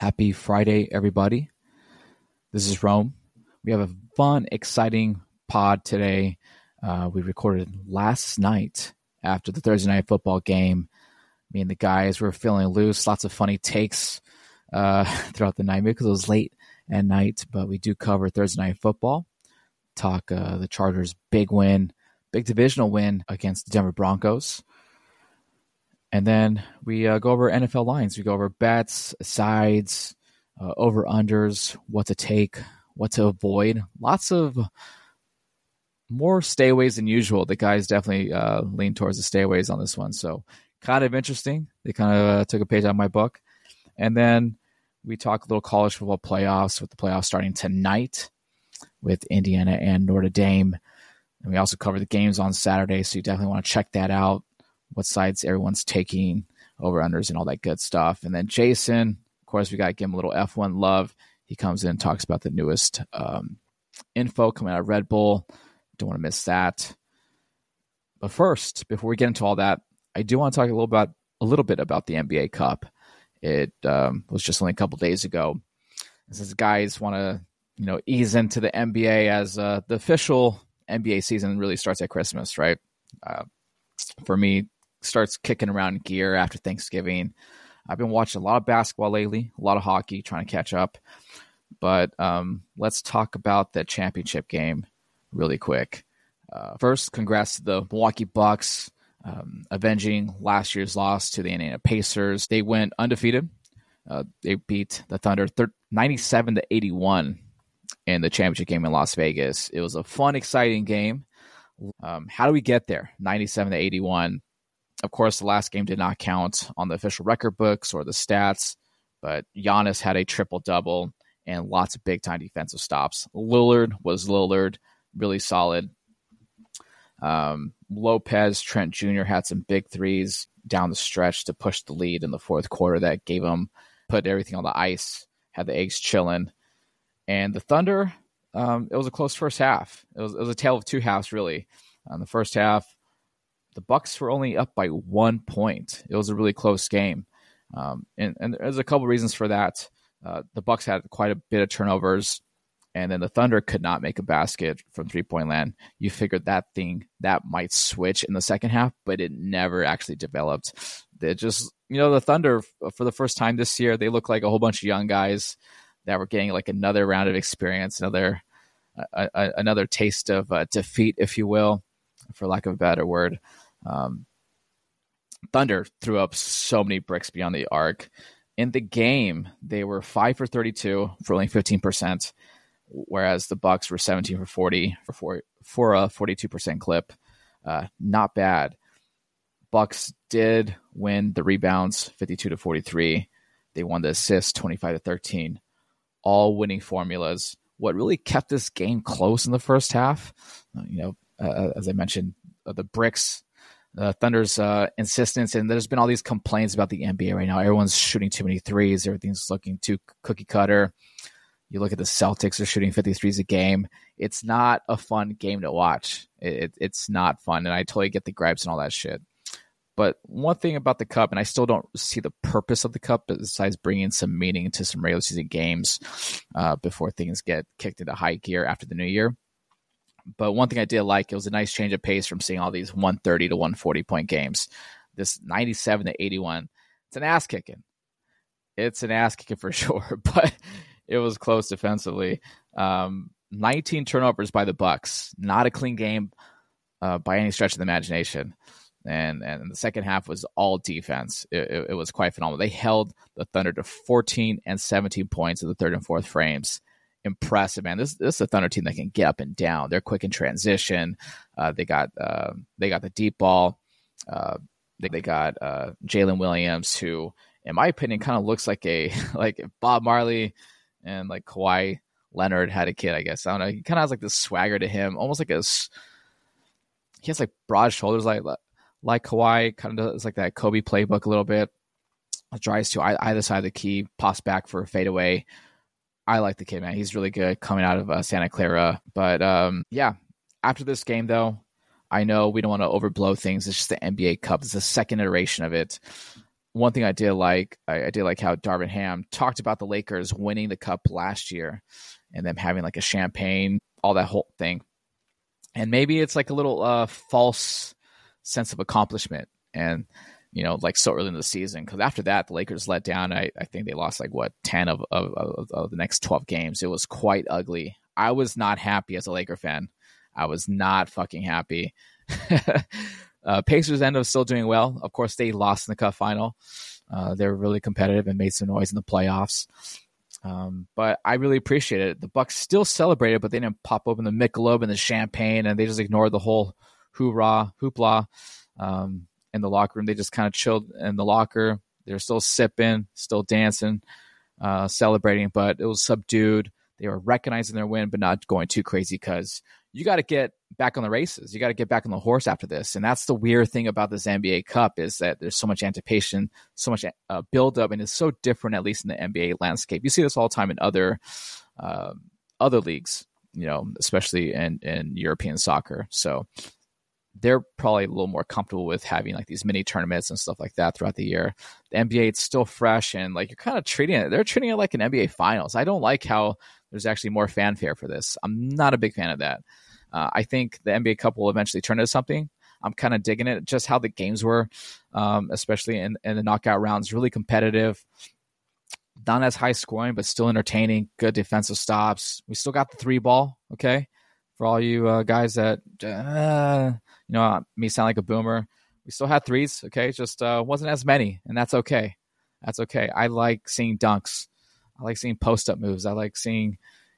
Happy Friday, everybody. This is Rome. We have a fun, exciting pod today. We recorded last night after the Thursday night football game. Me and the guys were feeling loose. Lots of funny takes throughout the night because it was late at night. But we do cover Thursday night football. Talk the Chargers' big win, big divisional win against the Denver Broncos. And then we go over NFL lines. We go over bets, sides, over-unders, what to take, what to avoid. Lots of more stayaways than usual. The guys definitely lean towards the stayaways on this one. So kind of interesting. They kind of took a page out of my book. And then we talk a little college football playoffs with the playoffs starting tonight with Indiana and Notre Dame. And we also cover the games on Saturday, so you definitely want to check that out. What sides everyone's taking, over-unders, and all that good stuff. And then Jason, of course, we got to give him a little F1 love. He comes in and talks about the newest info coming out of Red Bull. Don't want to miss that. But first, before we get into all that, I do want to talk a little bit about the NBA Cup. It was just only a couple days ago. And since guys want to, ease into the NBA as the official NBA season really starts at Christmas, right? For me, starts kicking around gear after Thanksgiving. I've been watching a lot of basketball lately, a lot of hockey, trying to catch up. But let's talk about the championship game really quick. First, congrats to the Milwaukee Bucks, avenging last year's loss to the Indiana Pacers. They went undefeated. They beat the Thunder 97-81 in the championship game in Las Vegas. It was a fun, exciting game. How do we get there? 97-81. Of course, the last game did not count on the official record books or the stats, but Giannis had a triple-double and lots of big-time defensive stops. Lillard was Lillard, really solid. Lopez, Trent Jr. had some big threes down the stretch to push the lead in the fourth quarter that put everything on the ice, had the eggs chilling. And the Thunder, it was a close first half. It was a tale of two halves, really. In the first half, the Bucks were only up by 1 point. It was a really close game. And there's a couple reasons for that. The Bucks had quite a bit of turnovers, and then the Thunder could not make a basket from three-point land. You figured that might switch in the second half, but it never actually developed. They just, the Thunder, for the first time this year, they look like a whole bunch of young guys that were getting like another round of experience, another taste of defeat, if you will, for lack of a better word. Thunder threw up so many bricks beyond the arc. In the game, they were 5 for 32 for only 15%, whereas the Bucks were 17 for 40 for a 42% clip. Not bad. Bucks did win the rebounds 52-43. They won the assists 25-13. All winning formulas. What really kept this game close in the first half, as I mentioned, the bricks, Thunder's insistence, and there's been all these complaints about the NBA right now. Everyone's shooting too many threes. Everything's looking too cookie cutter. You look at the Celtics, they're shooting 50 threes a game. It's not a fun game to watch. It's not fun, and I totally get the gripes and all that shit. But one thing about the Cup, and I still don't see the purpose of the Cup besides bringing some meaning to some regular season games before things get kicked into high gear after the new year. But one thing I did like, it was a nice change of pace from seeing all these 130 to 140 point games. This 97-81, it's an ass kicking. It's an ass kicking for sure, but it was close defensively. 19 turnovers by the Bucks. Not a clean game by any stretch of the imagination. And the second half was all defense. It was quite phenomenal. They held the Thunder to 14 and 17 points in the third and fourth frames. Impressive, man. This is a Thunder team that can get up and down. They're quick in transition. They got the deep ball. They got Jalen Williams, who, in my opinion, kind of looks like like Bob Marley and like Kawhi Leonard had a kid. I guess, I don't know. He kind of has like this swagger to him, almost like he has like broad shoulders, like Kawhi. Kind of does like that Kobe playbook a little bit. Drives to either side of the key, pops back for a fadeaway. I like the kid, man. He's really good coming out of Santa Clara. But yeah, after this game, though, I know we don't want to overblow things. It's just the NBA Cup. It's the second iteration of it. one thing I did like, I did like how Darvin Ham talked about the Lakers winning the cup last year and them having like a champagne, all that whole thing. And maybe it's like a little false sense of accomplishment. And, like so early in the season, because after that, the Lakers let down. I think they lost like 10 of the next 12 games. It was quite ugly. I was not happy as a Laker fan. I was not fucking happy. Pacers ended up still doing well. Of course, they lost in the cup final. They were really competitive and made some noise in the playoffs. But I really appreciate it. The Bucks still celebrated, but they didn't pop open the Michelob and the champagne, and they just ignored the whole hoopla. In the locker room, they just kind of chilled in the locker. They're still sipping, still dancing, celebrating, but it was subdued. They were recognizing their win, but not going too crazy, because you got to get back on the races. You got to get back on the horse after this. And that's the weird thing about this NBA Cup, is that there's so much anticipation, so much buildup, and it's so different, at least in the NBA landscape. You see this all the time in other leagues, especially in European soccer. So they're probably a little more comfortable with having like these mini tournaments and stuff like that throughout the year. The NBA, it's still fresh, and like you're kind of they're treating it like an NBA finals. I don't like how there's actually more fanfare for this. I'm not a big fan of that. I think the NBA Cup will eventually turn into something. I'm kind of digging it, just how the games were, especially in the knockout rounds, really competitive. Not as high scoring, but still entertaining, good defensive stops. We still got the 3-ball, okay? For all you guys that, me sound like a boomer. We still had threes, okay? Just wasn't as many, and that's okay. That's okay. I like seeing dunks. I like seeing post-up moves. I like seeing,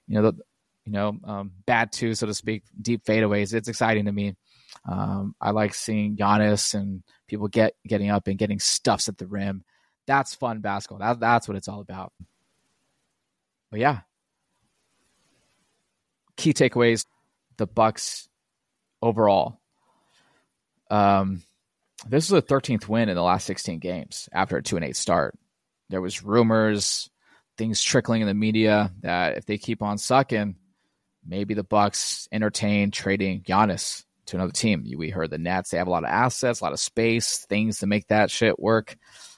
bad twos, so to speak, deep fadeaways. It's exciting to me. I like seeing Giannis and people getting up and getting stuffs at the rim. That's fun basketball. That's what it's all about. But yeah, key takeaways: the Bucks overall. This was the 13th win in the last 16 games after a 2-8 start. There was rumors, things trickling in the media that if they keep on sucking, maybe the Bucks entertain trading Giannis to another team. We heard the Nets, they have a lot of assets, a lot of space, things to make that shit work.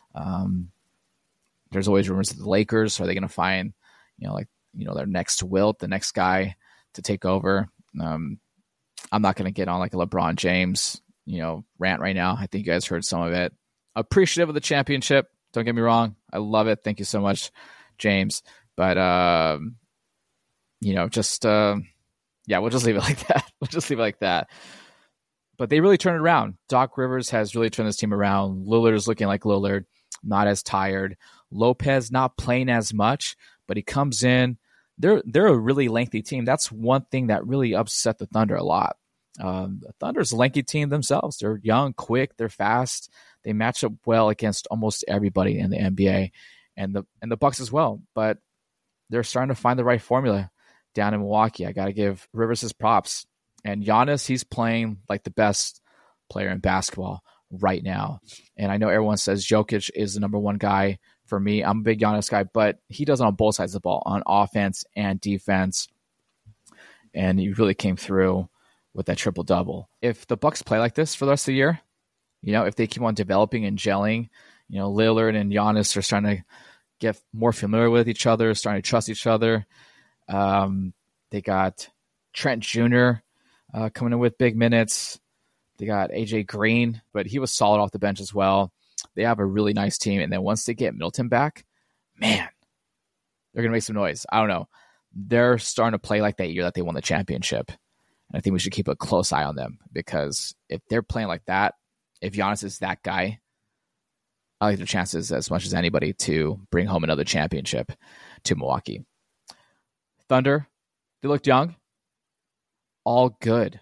There's always rumors of the Lakers. Are they going to find, their next Wilt, the next guy to take over? I'm not going to get on like a LeBron James, rant right now. I think you guys heard some of it. Appreciative of the championship. Don't get me wrong. I love it. Thank you so much, James. But, we'll just leave it like that. We'll just leave it like that. But they really turned it around. Doc Rivers has really turned this team around. Lillard is looking like Lillard, not as tired. Lopez not playing as much, but he comes in. They're a really lengthy team. That's one thing that really upset the Thunder a lot. The Thunder's a lengthy team themselves. They're young, quick, they're fast. They match up well against almost everybody in the NBA, and the Bucks as well. But they're starting to find the right formula down in Milwaukee. I got to give Rivers his props. And Giannis, he's playing like the best player in basketball right now. And I know everyone says Jokic is the number one guy. For me, I'm a big Giannis guy, but he does it on both sides of the ball, on offense and defense. And he really came through with that triple-double. If the Bucks play like this for the rest of the year, if they keep on developing and gelling, Lillard and Giannis are starting to get more familiar with each other, starting to trust each other. They got Trent Jr. Coming in with big minutes. They got AJ Green, but he was solid off the bench as well. They have a really nice team. And then once they get Middleton back, man, they're going to make some noise. I don't know. They're starting to play like that year that they won the championship. And I think we should keep a close eye on them, because if they're playing like that, if Giannis is that guy, I like their chances as much as anybody to bring home another championship to Milwaukee. Thunder, they looked young. All good.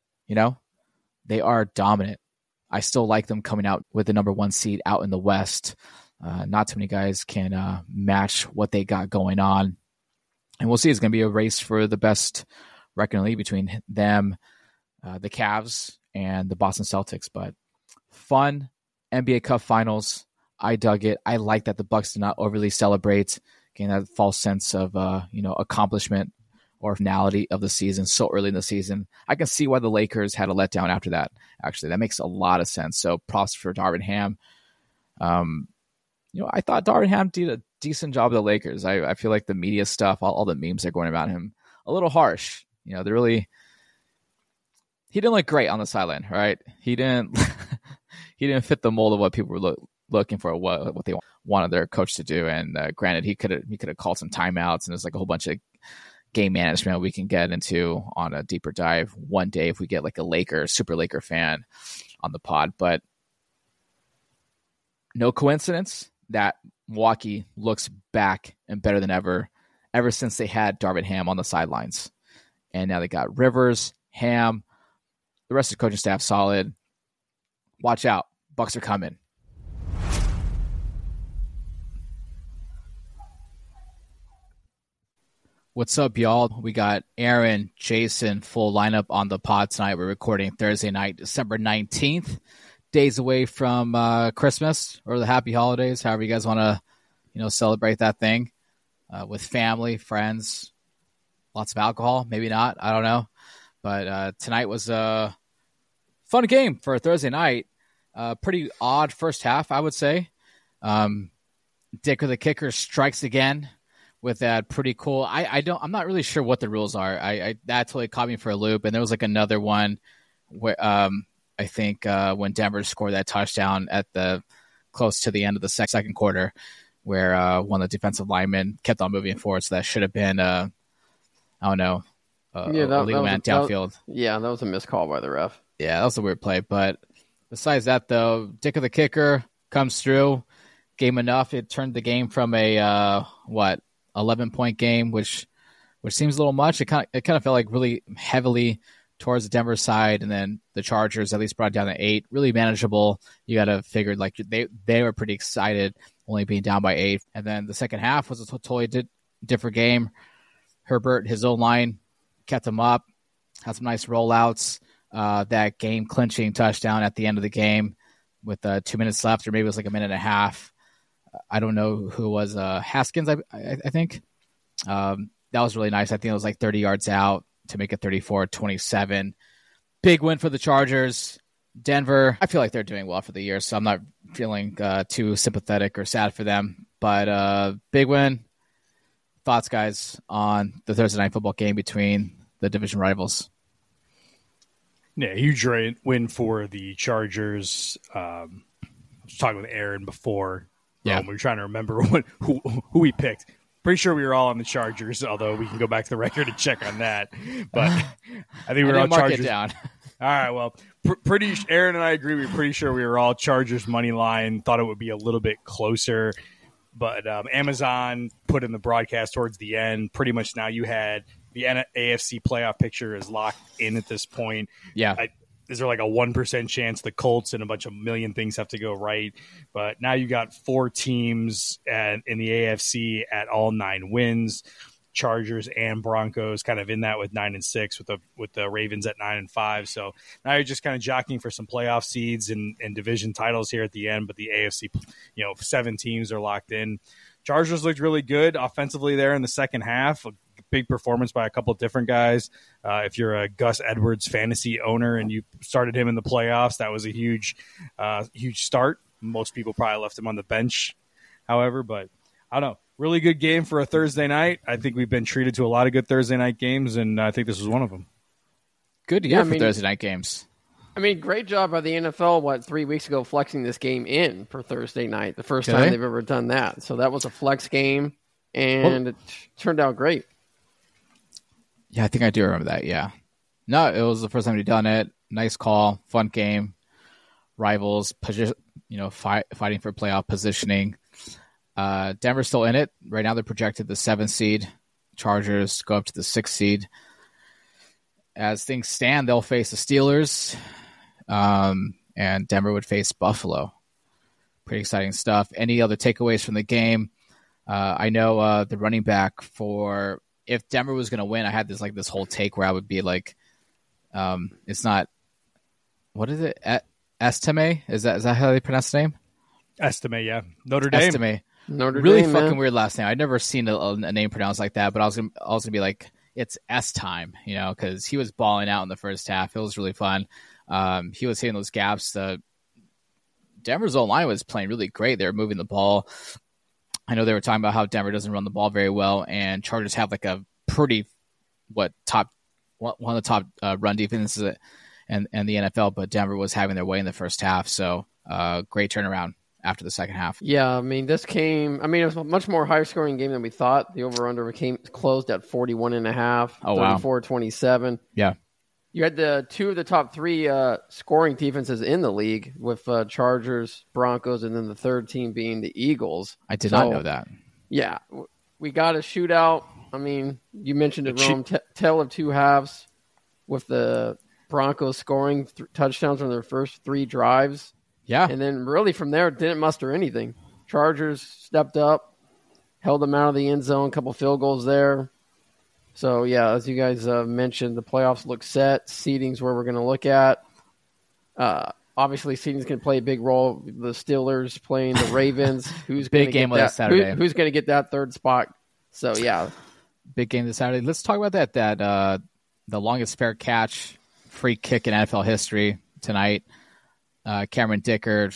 They are dominant. I still like them coming out with the number one seed out in the West. Not too many guys can match what they got going on. And we'll see. It's going to be a race for the best record in the league between them, the Cavs, and the Boston Celtics. But fun NBA Cup Finals. I dug it. I like that the Bucks did not overly celebrate, getting that false sense of accomplishment or finality of the season so early in the season. I can see why the Lakers had a letdown after that. Actually, that makes a lot of sense. So props for Darvin Ham. I thought Darvin Ham did a decent job of the Lakers. I feel like the media stuff, all the memes are going about him, a little harsh. They're really. He didn't look great on the sideline, right? He didn't. He didn't fit the mold of what people were looking for, what they wanted their coach to do. And granted, he could have called some timeouts, and there's like a whole bunch of game management we can get into on a deeper dive one day if we get like a super Laker fan on the pod. But no coincidence that Milwaukee looks back and better than ever since they had Darvin Ham on the sidelines. And now they got Rivers, Ham, the rest of the coaching staff solid. Watch out. Bucks are coming. What's up, y'all? We got Aaron, Jason, full lineup on the pod tonight. We're recording Thursday night, December 19th. Days away from Christmas or the happy holidays, however you guys want to, celebrate that thing with family, friends, lots of alcohol, maybe not, I don't know. But tonight was a fun game for a Thursday night. Pretty odd first half, I would say. Dicker the kicker strikes again with that pretty cool. I'm not really sure what the rules are. That totally caught me for a loop. And there was like another one where I think when Denver scored that touchdown at the close to the end of the second quarter, where one of the defensive linemen kept on moving forward. So that should have been I don't know, a legal man downfield. That was a missed call by the ref. Yeah, that was a weird play. But besides that, though, Dicker the kicker comes through. Game enough. It turned the game from a 11-point game, which seems a little much. It kind of felt like really heavily towards the Denver side, and then the Chargers at least brought it down to 8. Really manageable. You got to figure like they were pretty excited, only being down by 8. And then the second half was a totally different game. Herbert, his own line, kept him up. Had some nice rollouts. That game-clinching touchdown at the end of the game with 2 minutes left, or maybe it was like a minute and a half. I don't know who it was. Haskins, I think. That was really nice. I think it was like 30 yards out to make it 34-27. Big win for the Chargers. Denver, I feel like they're doing well for the year, so I'm not feeling too sympathetic or sad for them. But big win. Thoughts, guys, on the Thursday night football game between the division rivals? Yeah, huge win for the Chargers. I was talking with Aaron before. We were trying to remember who we picked. Pretty sure we were all on the Chargers, although we can go back to the record and check on that. But I think we were all Chargers. It down. All right, well, Aaron and I agree. We're pretty sure we were all Chargers money line. Thought it would be a little bit closer. But Amazon put in the broadcast towards the end. Pretty much now you had the AFC playoff picture is locked in at this point. Yeah. Is there like a 1% chance the Colts and a bunch of million things have to go right? But now you got 4 teams in the AFC at all 9 wins. Chargers and Broncos kind of in that with 9-6 with the Ravens at 9-5. So now you're just kind of jockeying for some playoff seeds and division titles here at the end. But the AFC, 7 teams are locked in. Chargers looked really good offensively there in the second half. A big performance by a couple of different guys. If you're a Gus Edwards fantasy owner and you started him in the playoffs, that was a huge start. Most people probably left him on the bench, however, but I don't know. Really good game for a Thursday night. I think we've been treated to a lot of good Thursday night games, and I think this was one of them. Good year for Thursday night games. I mean, great job by the NFL, 3 weeks ago, flexing this game in for Thursday night. The first time they've ever done that. So that was a flex game, and it turned out great. Yeah, I think I do remember that, yeah. No, it was the first time we've done it. Nice call, fun game. Rivals, fighting for playoff positioning. Denver's still in it. Right now they're projected the 7th seed. Chargers go up to the 6th seed. As things stand, they'll face the Steelers, and Denver would face Buffalo. Pretty exciting stuff. Any other takeaways from the game? I know the running back for if Denver was going to win, I had this whole take where I would be like, it's not what is it? Estime? Is that how they pronounce the name? Estime, yeah. Notre Dame. Estime. Notre really Dame, fucking man. Weird last name. I'd never seen a name pronounced like that, but I was gonna be like, it's S time, because he was balling out in the first half. It was really fun. He was hitting those gaps. The Denver's O-line was playing really great. They were moving the ball. I know they were talking about how Denver doesn't run the ball very well, and Chargers have like a pretty one of the top run defenses and the NFL, but Denver was having their way in the first half. So great turnaround after the second half. Yeah, I mean, it was a much more higher scoring game than we thought. The over-under closed at 41.5, 34-27. Yeah. You had two of the top three scoring defenses in the league with Chargers, Broncos, and then the third team being the Eagles. I did not know that. Yeah, we got a shootout. I mean, you mentioned it, Rome, tale of two halves with the Broncos scoring touchdowns on their first three drives. Yeah. And then really from there, didn't muster anything. Chargers stepped up, held them out of the end zone, a couple field goals there. So, yeah, as you guys mentioned, the playoffs look set. Seeding's where we're going to look at. Obviously, seeding's going to play a big role. The Steelers playing the Ravens. Who's big game on Saturday? Who's going to get that third spot? So, yeah. Big game this Saturday. Let's talk about that the longest fair catch free kick in NFL history tonight. Cameron Dicker.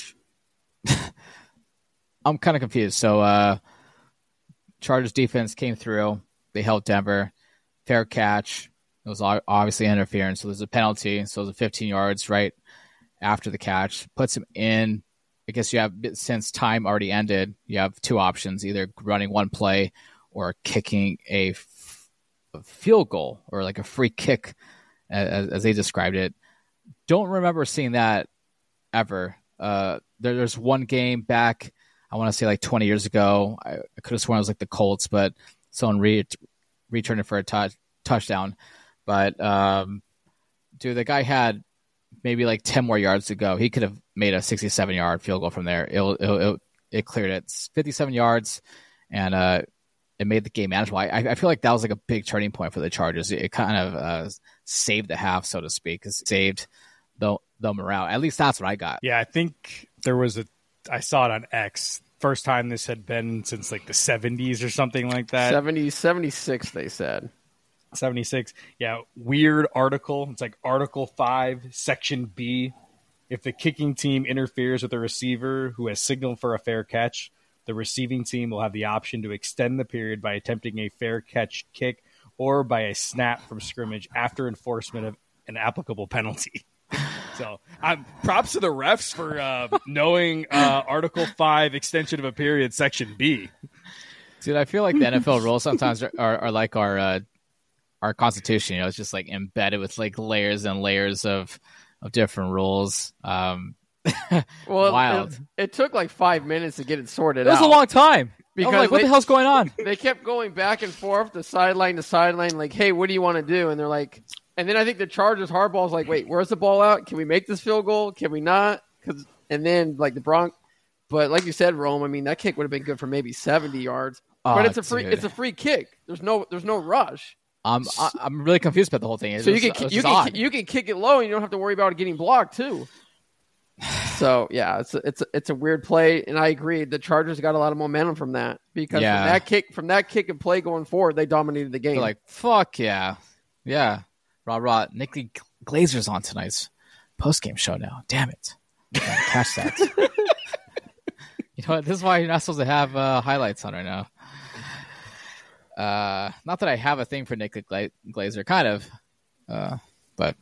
I'm kind of confused. So, Chargers defense came through. They held Denver. Fair catch. It was obviously interference. So there's a penalty. So it was 15 yards right after the catch. Puts him in. I guess you have, since time already ended, you have two options, either running one play or kicking a field goal or like a free kick, as they described it. Don't remember seeing that ever. There's one game back, I want to say like 20 years ago. I could have sworn it was like the Colts, but someone returned it for a touchdown. But, dude, the guy had maybe like 10 more yards to go. He could have made a 67-yard field goal from there. It cleared it. It's 57 yards, and it made the game manageable. I feel like that was like a big turning point for the Chargers. It kind of saved the half, so to speak. It saved the morale. At least that's what I got. Yeah, I think I saw it on X. First time this had been since like the 70s or something like that. 76, they said. 76. Yeah, weird article. It's like Article 5, Section B. If the kicking team interferes with a receiver who has signaled for a fair catch, the receiving team will have the option to extend the period by attempting a fair catch kick or by a snap from scrimmage after enforcement of an applicable penalty. So props to the refs for knowing Article 5, extension of a period, Section B. Dude, I feel like the NFL rules sometimes are like our Constitution. You know, it's just like embedded with like layers and layers of different rules. Well, wild. It took like 5 minutes to get it sorted out. It was a long time. Because like, what the hell's going on? They kept going back and forth, the sideline to sideline, like, hey, what do you want to do? And they're like, and then I think the Chargers hardball's like, wait, where's the ball out? Can we make this field goal? Can we not? And then like the Broncos, but like you said, Rome, I mean, that kick would have been good for maybe 70 yards. But it's a free kick. There's no rush. I'm really confused about the whole thing. So you can kick it low and you don't have to worry about it getting blocked too. So yeah, it's a weird play, and I agree. The Chargers got a lot of momentum from that because from that kick and play going forward, they dominated the game. They're like, fuck yeah, rah. Nicky Glazer's on tonight's post game show now. Damn it, catch that. You know what? This is why you're not supposed to have highlights on right now. Not that I have a thing for Nick Glazer, kind of, but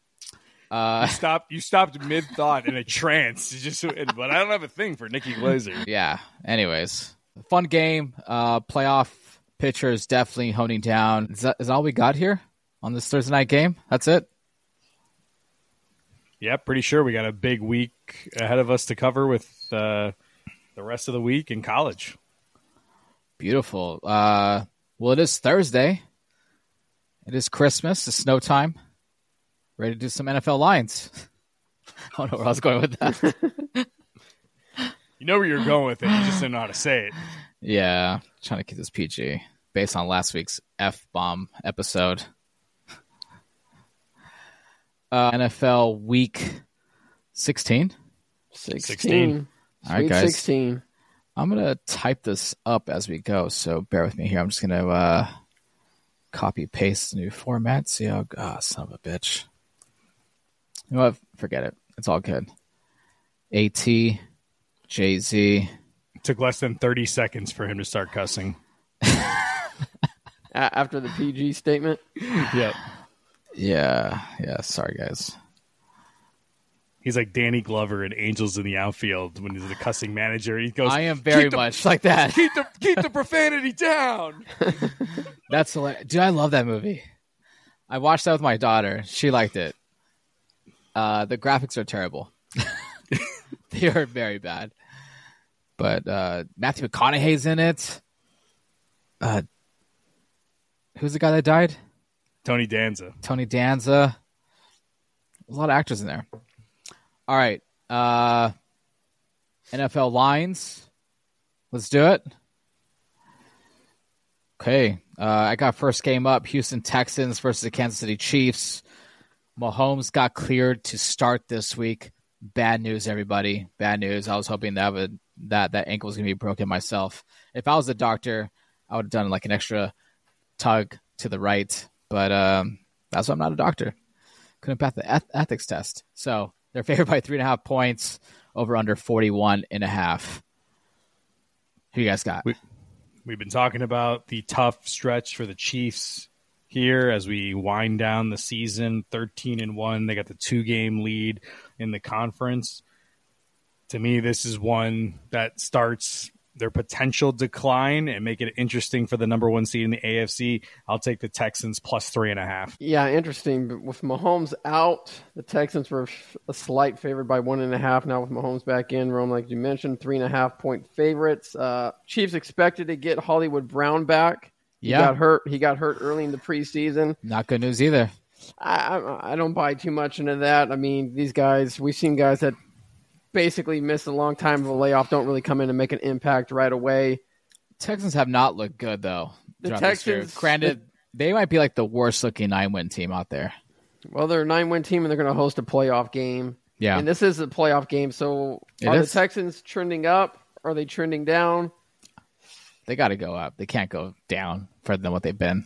you stopped mid thought in a trance. But I don't have a thing for Nicky Glazer. Yeah. Anyways, fun game. Playoff pitchers definitely honing down. Is that all we got here on this Thursday night game? That's it. Yeah, pretty sure we got a big week ahead of us to cover with the rest of the week in college. Beautiful. Well, it is Thursday. It is Christmas. It's snow time. Ready to do some NFL lines. I don't know where I was going with that. You know where you're going with it. You just didn't know how to say it. Yeah. Trying to keep this PG based on last week's F-bomb episode. NFL week 16? 16. All right, guys. 16. I'm going to type this up as we go, so bear with me here. I'm just going to copy paste the new format. See how, son of a bitch. You know what? Forget it. It's all good. AT Jay-Z. It took less than 30 seconds for him to start cussing. After the PG statement? Yep. Yeah. Sorry, guys. He's like Danny Glover in Angels in the Outfield when he's the cussing manager. He goes, I am very much like that. Keep the profanity down. That's hilarious. Dude, I love that movie. I watched that with my daughter. She liked it. The graphics are terrible. They are very bad. But Matthew McConaughey's in it. Who's the guy that died? Tony Danza. A lot of actors in there. All right. NFL lines. Let's do it. Okay. I got first game up. Houston Texans versus the Kansas City Chiefs. Mahomes got cleared to start this week. Bad news, everybody. Bad news. I was hoping that ankle was going to be broken myself. If I was a doctor, I would have done like an extra tug to the right. But that's why I'm not a doctor. Couldn't pass the ethics test. So they're favored by 3.5 points, over under 41.5. Who you guys got? We've been talking about the tough stretch for the Chiefs here as we wind down the season. 13-1. They got the 2-game lead in the conference. To me, this is one that starts their potential decline and make it interesting for the number 1 seed in the AFC. I'll take the Texans plus 3.5. Yeah, interesting. But with Mahomes out, the Texans were a slight favorite by 1.5. Now with Mahomes back in, Rome, like you mentioned, 3.5 point favorites. Chiefs expected to get Hollywood Brown back. He got hurt. He got hurt early in the preseason. Not good news either. I don't buy too much into that. I mean, these guys, we've seen guys that basically missed a long time of a layoff, don't really come in and make an impact right away. Texans have not looked good, though. The Texans, granted, they might be like the worst-looking 9-win team out there. Well, they're a 9-win team, and they're going to host a playoff game. Yeah. And this is a playoff game, so the Texans trending up? Are they trending down? They got to go up. They can't go down further than what they've been.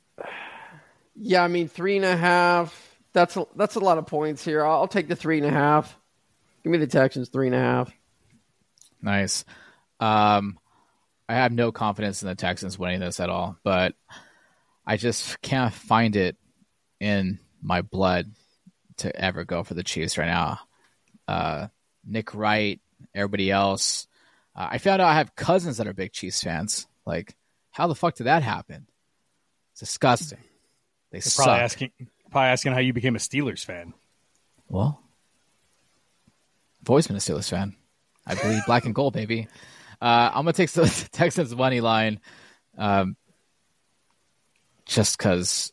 Yeah, I mean, 3.5. That's a lot of points here. I'll take the 3.5. Give me the Texans 3.5. Nice. I have no confidence in the Texans winning this at all, but I just can't find it in my blood to ever go for the Chiefs right now. Nick Wright, everybody else. I found out I have cousins that are big Chiefs fans. Like, how the fuck did that happen? It's disgusting. They suck. Probably asking how you became a Steelers fan. Well, I've always been a Steelers fan. I believe black and gold, baby. I'm going to take the Texans money line just because,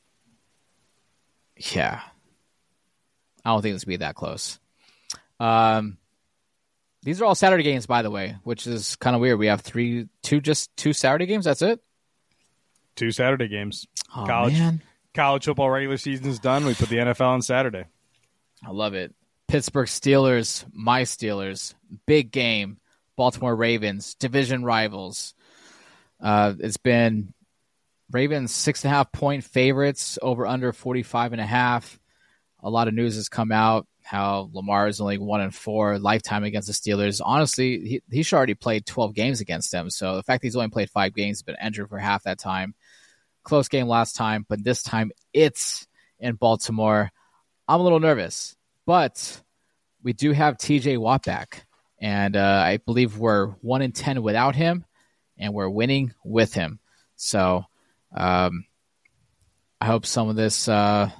yeah, I don't think this will be that close. These are all Saturday games, by the way, which is kind of weird. We have two Saturday games. That's it? 2 Saturday games. Oh, man. College football regular season is done. We put the NFL on Saturday. I love it. Pittsburgh Steelers, my Steelers, big game. Baltimore Ravens, division rivals. It's been Ravens 6.5 point favorites, over under 45.5. A lot of news has come out how Lamar is only 1-4 lifetime against the Steelers. Honestly, he should already played 12 games against them. So the fact that he's only played 5 games, has been injured for half that time. Close game last time, but this time it's in Baltimore. I'm a little nervous, but we do have TJ Watt back, and I believe we're 1-10 without him, and we're winning with him. So I hope some of this. I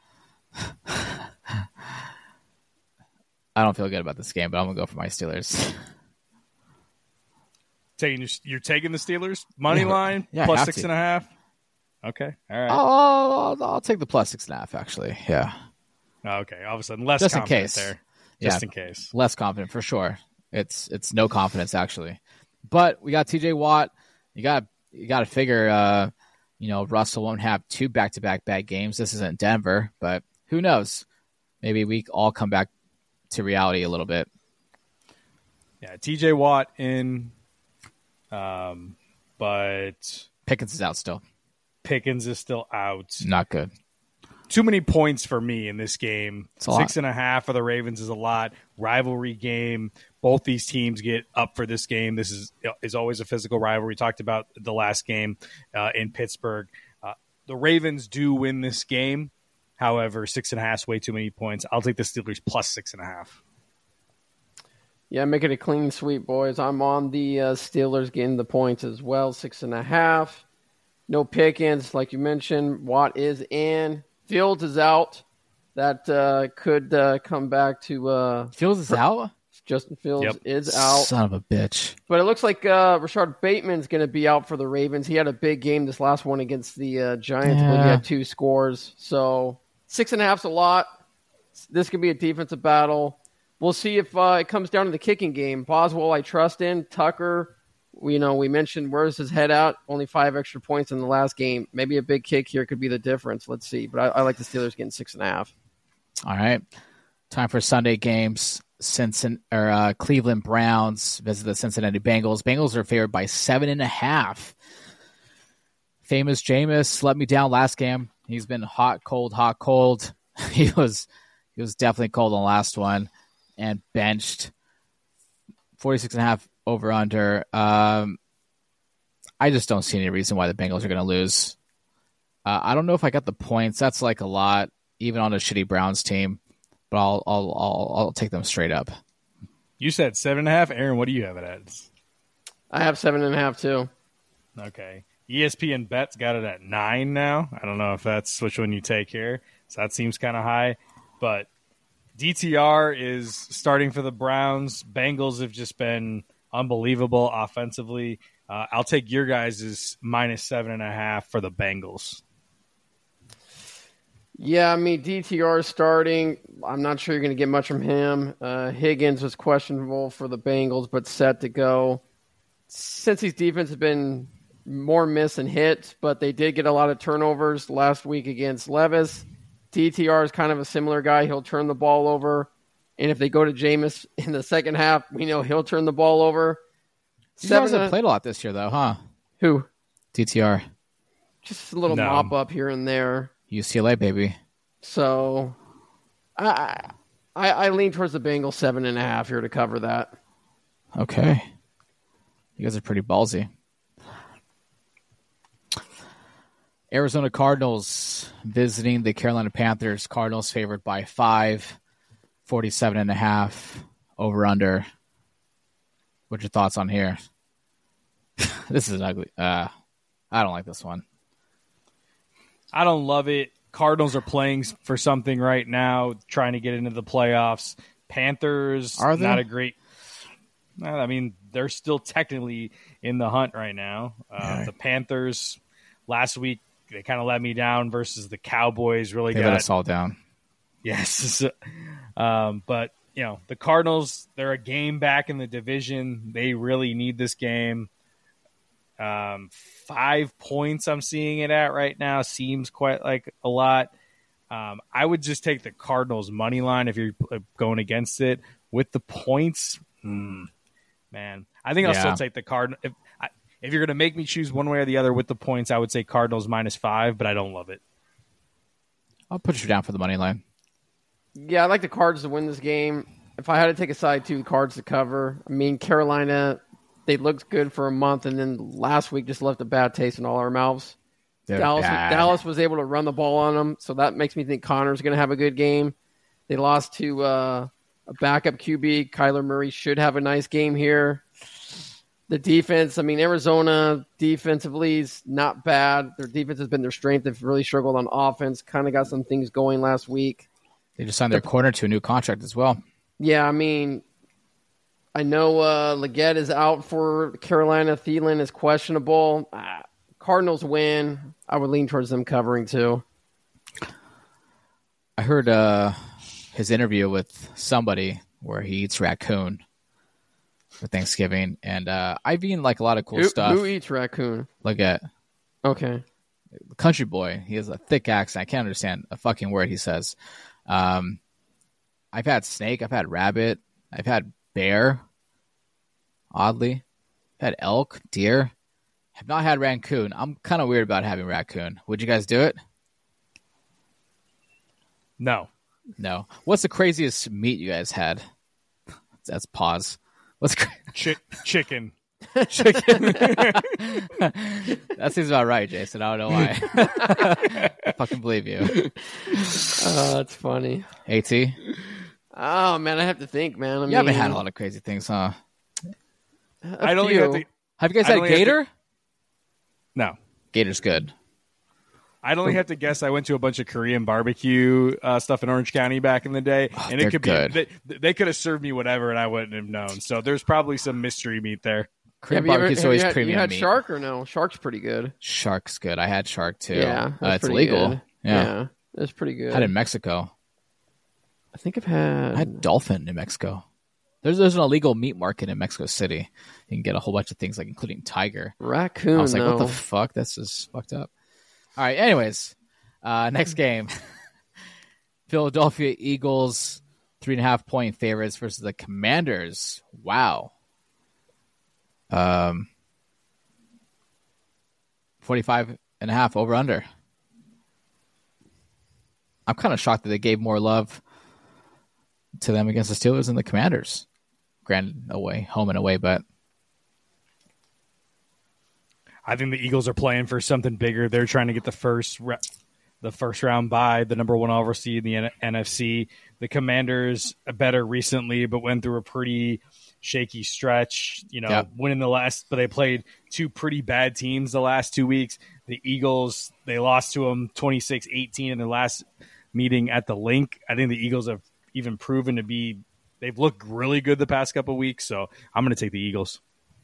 don't feel good about this game, but I'm gonna go for my Steelers. You're taking the Steelers money line plus 6.5. Okay, all right. I'll take the plus 6.5. Actually, yeah. Okay, all of a sudden less just confident in case. there. Just in case. Less confident for sure. It's no confidence actually. But we got TJ Watt. You got to figure Russell won't have 2 back-to-back bad games. This isn't Denver, but who knows? Maybe we all come back to reality a little bit. Yeah, TJ Watt in but Pickens is out still. Pickens is still out. Not good. too many points for me in this game. It's a lot. 6.5 for the Ravens is a lot. Rivalry game. Both these teams get up for this game. This is always a physical rivalry. We talked about the last game in Pittsburgh. The Ravens do win this game. However, 6.5 is way too many points. I'll take the Steelers plus 6.5. Yeah, make it a clean sweep, boys. I'm on the Steelers getting the points as well, 6.5. No Pickens, like you mentioned. Watt is in. Fields is out. That could come back to... Fields is out? Justin Fields is out. Son of a bitch. But it looks like Rashard Bateman's going to be out for the Ravens. He had a big game this last one against the Giants. Yeah. But he had 2 scores. So 6.5's a lot. This could be a defensive battle. We'll see if it comes down to the kicking game. Boswell, I trust in. Tucker, we mentioned where's his head out. Only 5 extra points in the last game. Maybe a big kick here could be the difference. Let's see. But I like the Steelers getting 6.5. All right. Time for Sunday games. Cleveland Browns visit the Cincinnati Bengals. Bengals are favored by 7.5. Famous Jameis let me down last game. He's been hot, cold. He was definitely cold on the last one and benched. 46.5 over under. I just don't see any reason why the Bengals are going to lose. I don't know if I got the points. That's like a lot, even on a shitty Browns team. But I'll take them straight up. You said 7.5. Aaron, what do you have it at? I have 7.5 too. Okay. ESPN Bet's got it at 9 now. I don't know if that's which one you take here. So that seems kind of high. But DTR is starting for the Browns. Bengals have just been unbelievable offensively. I'll take your guys' minus 7.5 for the Bengals. Yeah, I mean, DTR is starting. I'm not sure you're going to get much from him. Higgins was questionable for the Bengals, but set to go. Cincy's defense has been more miss than hits, but they did get a lot of turnovers last week against Levis. DTR is kind of a similar guy. He'll turn the ball over. And if they go to Jameis in the second half, we know he'll turn the ball over. These guys have played a lot this year, though, huh? Who? DTR. Just a little mop up here and there. UCLA, baby. So I lean towards the Bengals 7.5 here to cover that. Okay. You guys are pretty ballsy. Arizona Cardinals visiting the Carolina Panthers. Cardinals favored by 5, 47.5 over under. What's your thoughts on here? This is ugly. I don't like this one. I don't love it. Cardinals are playing for something right now, trying to get into the playoffs. Panthers are they? Not a great. I mean, they're still technically in the hunt right now. The Panthers last week, they kind of let me down versus the Cowboys. Really let us all down. Yes, but the Cardinals, they're a game back in the division. They really need this game. 5 points I'm seeing it at right now seems quite like a lot. I would just take the Cardinals money line if you're going against it with the points. Man, I think I'll still take the Cardinals. If you're going to make me choose one way or the other with the points, I would say Cardinals minus 5, but I don't love it. I'll put you down for the money line. Yeah, I like the Cards to win this game. If I had to take a side, the Cards to cover. I mean, Carolina, they looked good for a month, and then last week just left a bad taste in all our mouths. Dallas was able to run the ball on them, so that makes me think Connor's going to have a good game. They lost to a backup QB. Kyler Murray should have a nice game here. The defense, I mean, Arizona defensively is not bad. Their defense has been their strength. They've really struggled on offense. Kind of got some things going last week. They just signed their corner to a new contract as well. Yeah, I mean, I know Leggett is out for Carolina. Thielen is questionable. Cardinals win. I would lean towards them covering too. I heard his interview with somebody where he eats raccoon for Thanksgiving, and I've eaten like a lot of cool stuff. Who eats raccoon? Leggett. Okay. Country boy. He has a thick accent. I can't understand a fucking word he says. I've had snake. I've had rabbit. I've had bear. Oddly. I've had elk, deer. Have not had raccoon. I'm kind of weird about having raccoon. Would you guys do it? No. What's the craziest meat you guys had? That's pause. What's chicken? Chicken. That seems about right, Jason. I don't know why. I fucking believe you. That's funny. AT? Oh, man, I have to think, man. You haven't had a lot of crazy things, huh? I don't have to. Have you guys had gator? No. Gator's good. I'd only have to guess. I went to a bunch of Korean barbecue stuff in Orange County back in the day, and it could good. be they could have served me whatever, and I wouldn't have known. So there's probably some mystery meat there. Korean barbecue's always premium meat. You had meat. shark or no? Shark's pretty good. Shark's good. I had shark too. Yeah, it's illegal. Good. Yeah, it's pretty good. I had it in Mexico. I think I had dolphin in Mexico. There's an illegal meat market in Mexico City. You can get a whole bunch of things, like including tiger. Raccoon. I was like, what the fuck? This is fucked up. All right. Anyways, next game. Philadelphia Eagles 3.5 point favorites versus the Commanders. Wow. 45.5 over under. I'm kind of shocked that they gave more love to them against the Steelers than the Commanders. Granted, home and away, but I think the Eagles are playing for something bigger. They're trying to get the first round bye, the number one overall seed in the NFC. The Commanders are better recently, but went through a pretty shaky stretch. Winning but they played two pretty bad teams the last 2 weeks. The Eagles, they lost to them 26-18 in their last meeting at the Link. I think the Eagles have even proven to be. They've looked really good the past couple of weeks, so I'm going to take the Eagles.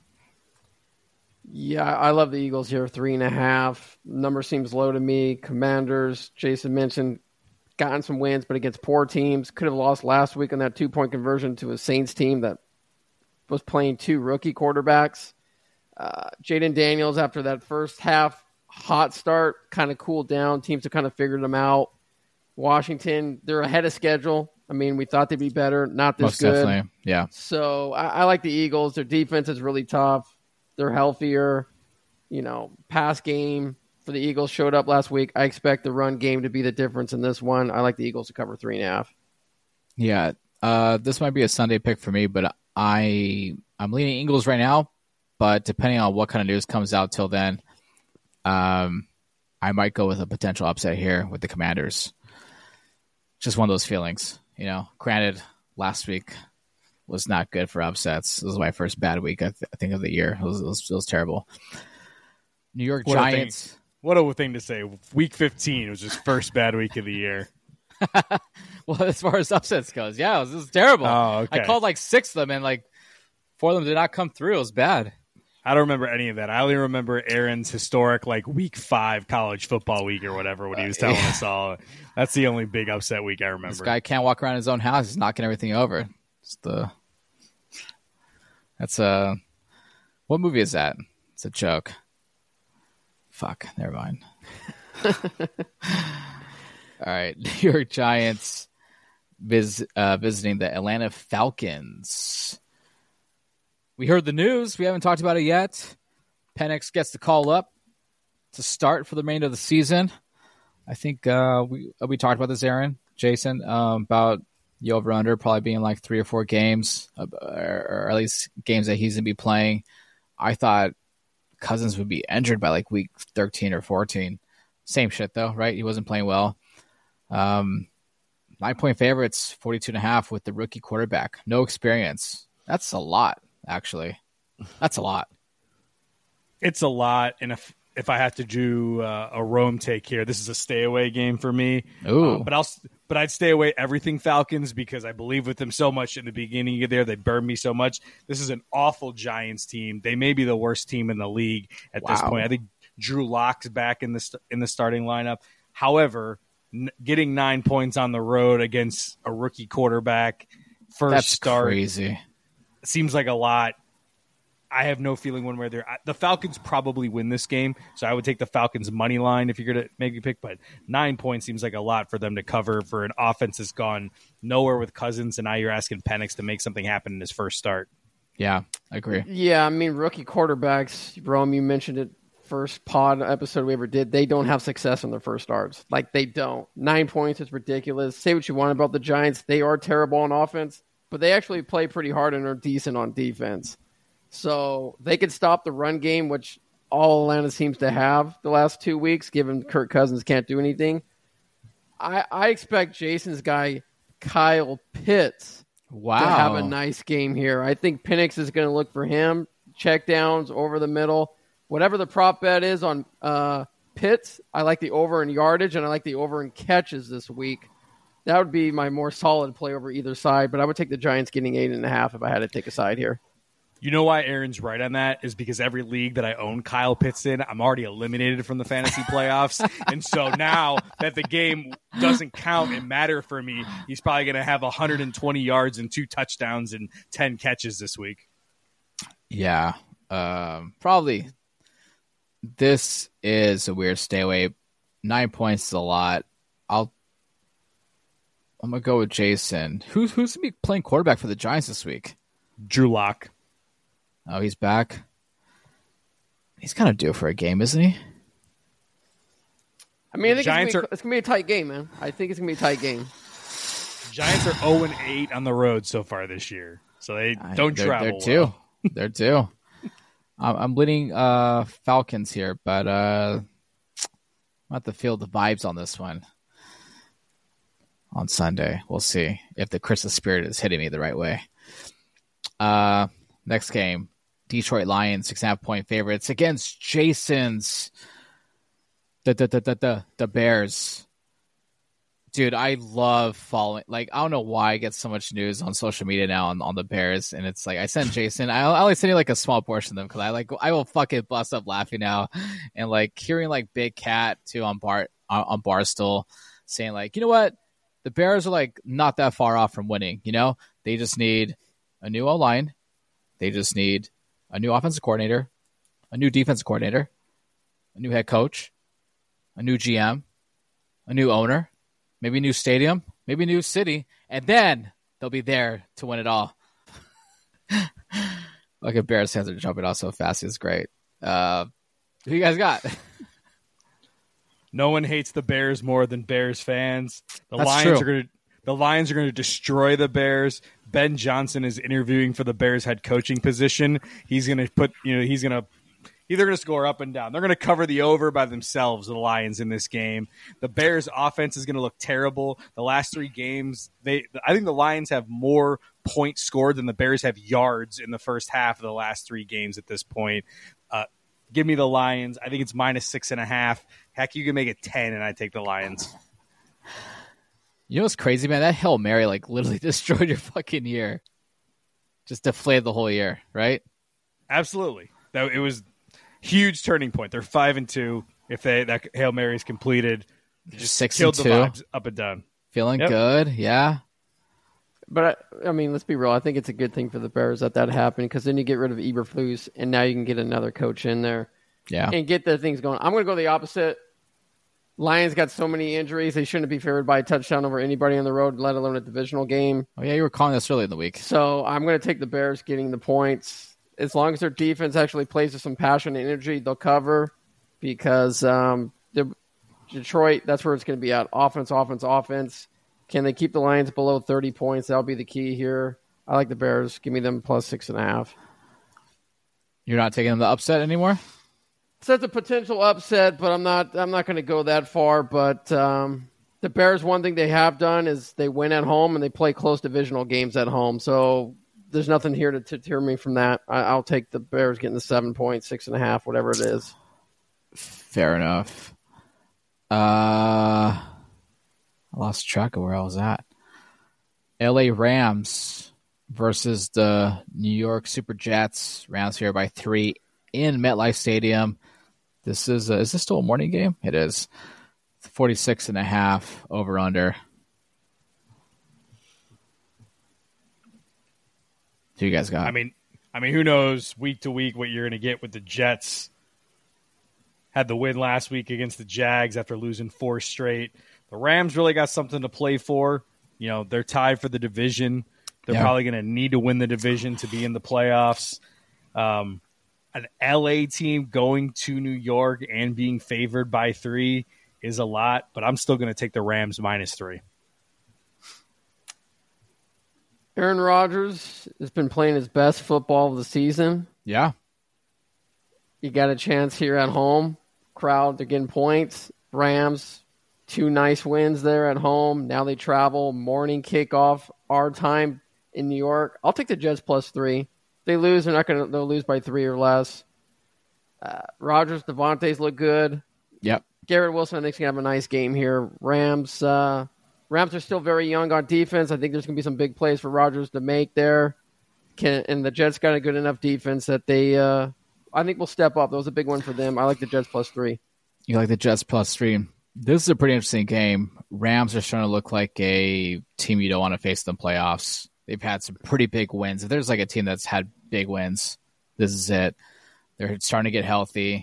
Yeah, I love the Eagles here, 3.5. Number seems low to me. Commanders, Jason mentioned, gotten some wins, but against poor teams. Could have lost last week on that 2-point conversion to a Saints team that was playing two rookie quarterbacks. Jaden Daniels, after that first half hot start, kind of cooled down. Teams have kind of figured them out. Washington, they're ahead of schedule. I mean, we thought they'd be better. Not this Most good. Definitely, yeah. So I like the Eagles. Their defense is really tough. They're healthier. Pass game for the Eagles showed up last week. I expect the run game to be the difference in this one. I like the Eagles to cover 3.5. Yeah, this might be a Sunday pick for me, but I'm leaning Eagles right now. But depending on what kind of news comes out till then, I might go with a potential upset here with the Commanders. Just one of those feelings, Granted, last week was not good for upsets. This was my first bad week, I think, of the year. It was terrible. New York Giants. What a thing to say. Week 15 was his first bad week of the year. Well, as far as upsets goes, yeah, it was terrible. Oh, okay. I called like 6 of them, and 4 of them did not come through. It was bad. I don't remember any of that. I only remember Aaron's historic week 5 college football week or whatever when he was telling us all. That's the only big upset week I remember. This guy can't walk around his own house. He's knocking everything over. What movie is that? It's a joke. Fuck, never mind. All right, New York Giants visiting the Atlanta Falcons. We heard the news. We haven't talked about it yet. Penix gets the call up to start for the remainder of the season. I think we talked about this, Aaron, Jason, about the over-under probably being 3 or 4 games, or at least games that he's going to be playing. I thought Cousins would be injured by week 13 or 14. Same shit, though, right? He wasn't playing well. 9-point favorites, 42.5 with the rookie quarterback. No experience. That's a lot, actually. That's a lot. It's a lot, and if I have to do a Rome take here, this is a stay away game for me. Ooh. But I'd stay away everything Falcons because I believe with them so much in the beginning of there. They burned me so much. This is an awful Giants team. They may be the worst team in the league at this point. I think Drew Lock's back in the starting lineup. However, getting 9 points on the road against a rookie quarterback first start crazy. Seems like a lot. I have no feeling one way or the other. The Falcons probably win this game, so I would take the Falcons money line if you're going to make a pick. But 9 points seems like a lot for them to cover for an offense that's gone nowhere with Cousins, and now you're asking Penix to make something happen in his first start. Yeah, I agree. Yeah, I mean, rookie quarterbacks, Rome, you mentioned it, first pod episode we ever did, they don't have success in their first starts. Like, they don't. 9 points is ridiculous. Say what you want about the Giants. They are terrible on offense, but they actually play pretty hard and are decent on defense. So they could stop the run game, which all Atlanta seems to have the last 2 weeks, given Kirk Cousins can't do anything. I expect Jason's guy, Kyle Pitts, to have a nice game here. I think Penix is going to look for him. Check downs over the middle. Whatever the prop bet is on Pitts, I like the over in yardage, and I like the over in catches this week. That would be my more solid play over either side, but I would take the Giants getting 8.5 if I had to take a side here. You know why Aaron's right on that is because every league that I own Kyle Pitts in, I'm already eliminated from the fantasy playoffs. And so now that the game doesn't count and matter for me, he's probably going to have 120 yards and 2 touchdowns and 10 catches this week. Yeah, probably. This is a weird stay away. 9 points is a lot. I'm going to go with Jason. Who's going to be playing quarterback for the Giants this week? Drew Lock. Oh, he's back. He's kind of due for a game, isn't he? I mean, I think it's going to be a tight game, man. I think it's going to be a tight game. Giants are 0-8 on the road so far this year, so they don't travel. They're due. They're due. I'm leaning Falcons here, but I'm have to feel the vibes on this one on Sunday. We'll see if the Christmas spirit is hitting me the right way. Next game, Detroit Lions, 6.5 point favorites against Jason's the Bears. Dude, I love following. Like, I don't know why I get so much news on social media now on the Bears, and it's like I sent Jason. I only send you like a small portion of them because I will fucking bust up laughing now, and like hearing like Big Cat too on Barstool saying like, you know what, the Bears are like not that far off from winning. You know, they just need a new O-line, they just need a new offensive coordinator, a new defensive coordinator, a new head coach, a new GM, a new owner. Maybe a new stadium, maybe a new city, and then they'll be there to win it all. Like a Bears fans are jumping off so fast. It's great. Who you guys got? No one hates the Bears more than Bears fans. The Lions are going to destroy the Bears. Ben Johnson is interviewing for the Bears head coaching position. He's going to either going to score up and down. They're going to cover the over by themselves, the Lions, in this game. The Bears' offense is going to look terrible. The last 3 games, I think the Lions have more points scored than the Bears have yards in the first half of the last 3 games at this point. Give me the Lions. I think it's -6.5. Heck, you can make it 10, and I take the Lions. You know what's crazy, man? That Hail Mary like literally destroyed your fucking year. Just deflated the whole year, right? Absolutely. It was huge turning point. They're 5-2. If that Hail Mary is completed, just 6-2. Killed the vibes up and down. Feeling good, yeah. But I mean, let's be real. I think it's a good thing for the Bears that happened because then you get rid of Eberflus, and now you can get another coach in there, and get the things going. I'm going to go the opposite. Lions got so many injuries; they shouldn't be favored by a touchdown over anybody on the road, let alone a divisional game. Oh yeah, you were calling this early in the week. So I'm going to take the Bears getting the points. As long as their defense actually plays with some passion and energy, they'll cover because Detroit, that's where it's going to be at. Offense. Can they keep the Lions below 30 points? That'll be the key here. I like the Bears. Give me them +6.5. You're not taking them the upset anymore? So that's a potential upset, but I'm not going to go that far. But the Bears, one thing they have done is they win at home and they play close divisional games at home. So there's nothing here to deter me from that. I'll take the Bears getting the 7 points, 6.5, whatever it is. Fair enough. I lost track of where I was at. LA Rams versus the New York Super Jets. Rams here by 3 in MetLife Stadium. Is this still a morning game? It is. 46.5 over under. Who you guys got? I mean, who knows week to week what you're going to get with the Jets. Had the win last week against the Jags after losing 4 straight. The Rams really got something to play for. You know, they're tied for the division. They're probably going to need to win the division to be in the playoffs. And an LA team going to New York and being favored by 3 is a lot, but I'm still going to take the Rams -3. Aaron Rodgers has been playing his best football of the season. Yeah. You got a chance here at home. Crowd, they're getting points. Rams, 2 nice wins there at home. Now they travel. Morning kickoff, our time in New York. I'll take the Jets +3. If they lose, they'll lose by 3 or less. Rodgers, Devontae's look good. Yep. Garrett Wilson, I think, is going to have a nice game here. Rams are still very young on defense. I think there's going to be some big plays for Rodgers to make there. And the Jets got a good enough defense that they, I think, will step up. That was a big one for them. I like the Jets +3. You like the Jets +3. This is a pretty interesting game. Rams are starting to look like a team you don't want to face in the playoffs. They've had some pretty big wins. If there's like a team that's had big wins, this is it. They're starting to get healthy.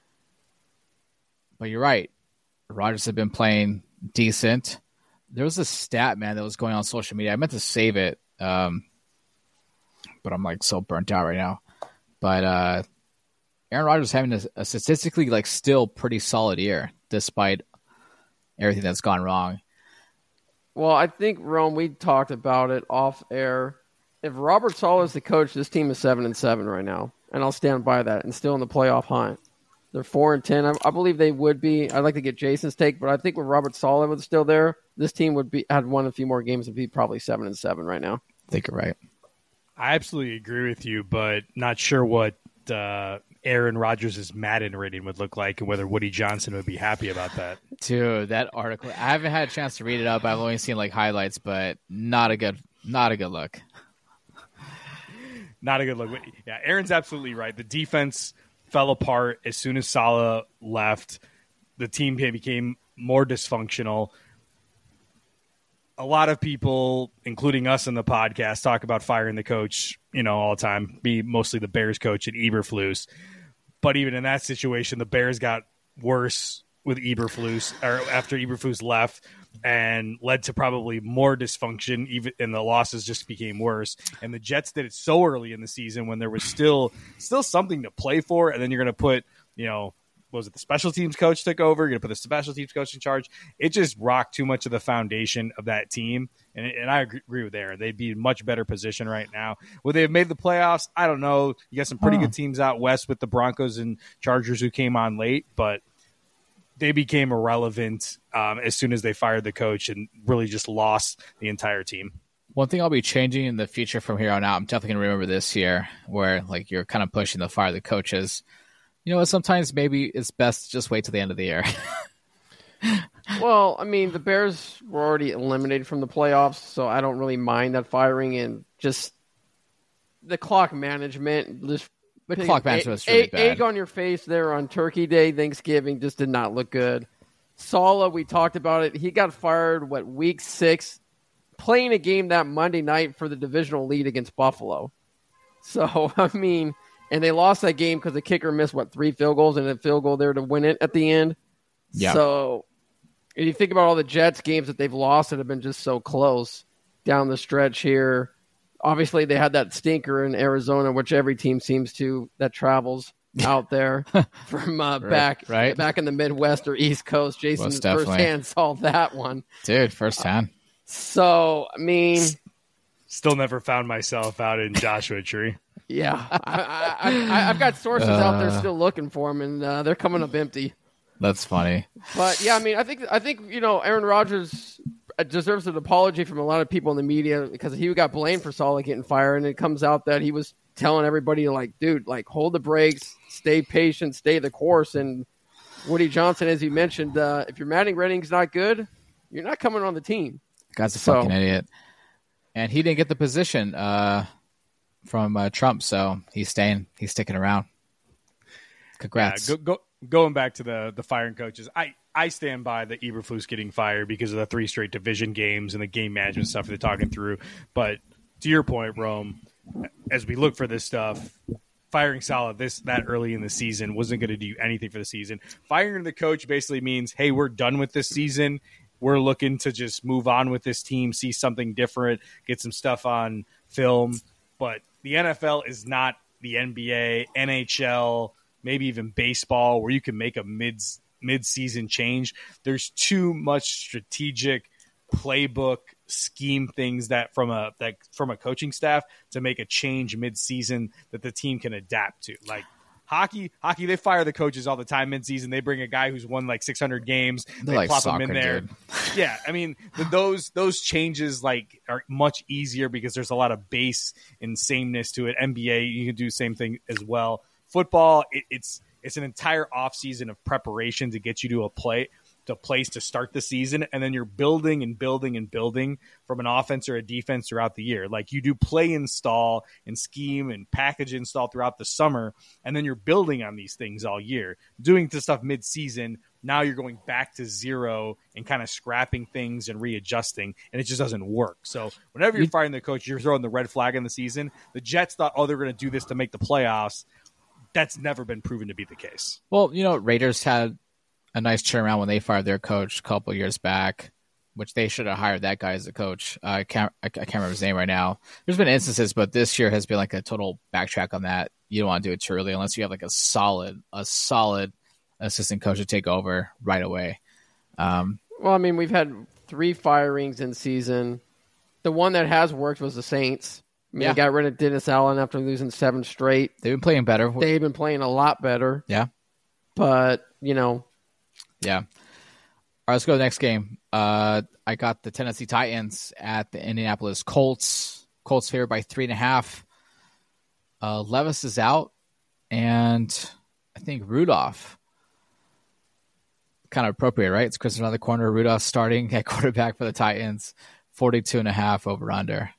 But you're right. Rodgers have been playing decent. There was a stat, man, that was going on social media. I meant to save it, but I'm like so burnt out right now. But Aaron Rodgers having a statistically like still pretty solid year despite everything that's gone wrong. Well, I think, Rome, we talked about it off air. If Robert Saleh is the coach, this team is 7-7 right now, and I'll stand by that. And still in the playoff hunt, they're 4-10. I believe they would be. I'd like to get Jason's take, but I think with Robert Saleh was still there, this team had won a few more games and be probably 7-7 right now. I think you're right. I absolutely agree with you, but not sure what Aaron Rodgers' Madden rating would look like and whether Woody Johnson would be happy about that. Dude, that article, I haven't had a chance to read it up. I've only seen like highlights, but not a good look. Not a good look. Yeah, Aaron's absolutely right. The defense fell apart as soon as Saleh left. The team became more dysfunctional. A lot of people, including us in the podcast, talk about firing the coach, all the time. Be mostly the Bears coach at Eberflus. But even in that situation, the Bears got worse with Eberflus, or after Eberflus left, and led to probably more dysfunction. And the losses just became worse. And the Jets did it so early in the season when there was still something to play for, and then you're going to put, was it the special teams coach took over? You're going to put the special teams coach in charge. It just rocked too much of the foundation of that team. And I agree with Aaron. They'd be in much better position right now. Would they have made the playoffs? I don't know. You got some pretty good teams out west with the Broncos and Chargers who came on late, but they became irrelevant as soon as they fired the coach and really just lost the entire team. One thing I'll be changing in the future from here on out, I'm definitely going to remember this year where like you're kind of pushing the fire the coaches. Sometimes maybe it's best to just wait till the end of the year. Well, I mean, the Bears were already eliminated from the playoffs, so I don't really mind that firing, and just the clock management. The clock management was really bad. Egg on your face there on Turkey Day, Thanksgiving, just did not look good. Saleh, we talked about it. He got fired, week 6, playing a game that Monday night for the divisional lead against Buffalo. So, I mean... And they lost that game because the kicker missed, 3 field goals and a field goal there to win it at the end. Yeah. So if you think about all the Jets games that they've lost that have been just so close down the stretch here, obviously they had that stinker in Arizona, which every team seems to that travels out there from back in the Midwest or East Coast. Jason firsthand saw that one. Dude, firsthand. So, I mean... Still never found myself out in Joshua Tree. Yeah, I've got sources out there still looking for him, and they're coming up empty. That's funny. But yeah, I mean, I think Aaron Rodgers deserves an apology from a lot of people in the media because he got blamed for Saleh getting fired, and it comes out that he was telling everybody dude, hold the brakes, stay patient, stay the course. And Woody Johnson, as you mentioned, if your Madden rating's not good, you're not coming on the team. Guy's a fucking idiot, and he didn't get the position from Trump, so he's sticking around. Congrats. Yeah, going back to the firing coaches, I stand by the Eberflus getting fired because of the 3 straight division games and the game management stuff they're talking through. But to your point, Rome, as we look for this stuff, firing Saleh that early in the season wasn't going to do anything for the season. Firing the coach basically means, hey, we're done with this season. We're looking to just move on with this team, see something different, get some stuff on film. But the NFL is not the NBA, NHL, maybe even baseball, where you can make a mid-season change. There's too much strategic playbook scheme things that from a coaching staff to make a change mid-season that the team can adapt to. Like hockey, they fire the coaches all the time mid-season. They bring a guy who's won like 600 games. They like plop soccer, him in there. dude. Yeah, I mean those changes like are much easier because there's a lot of base and sameness to it. NBA, you can do the same thing as well. Football, it's an entire offseason of preparation to get you to a place to start the season, and then you're building and building and building from an offense or a defense throughout the year. Like you do play install and scheme and package install throughout the summer, and then you're building on these things all year. Doing this stuff mid-season, now you're going back to zero and kind of scrapping things and readjusting, and it just doesn't work. So whenever you're firing the coach, you're throwing the red flag in the season. The Jets thought, they're going to do this to make the playoffs. That's never been proven to be the case. Well, Raiders had a nice turnaround when they fired their coach a couple of years back, which they should have hired that guy as a coach. I can't remember his name right now. There's been instances, but this year has been like a total backtrack on that. You don't want to do it too early unless you have like a solid assistant coach to take over right away. Well, I mean, we've had 3 firings in season. The one that has worked was the Saints. I mean, they got rid of Dennis Allen after losing 7 straight. They've been playing better. They've been playing a lot better. Yeah. But, Yeah. All right, let's go to the next game. I got the Tennessee Titans at the Indianapolis Colts. Colts favored by 3.5. Levis is out, and I think Rudolph. Kind of appropriate, right? It's Chris another corner. Rudolph starting at quarterback for the Titans. 42.5 over under.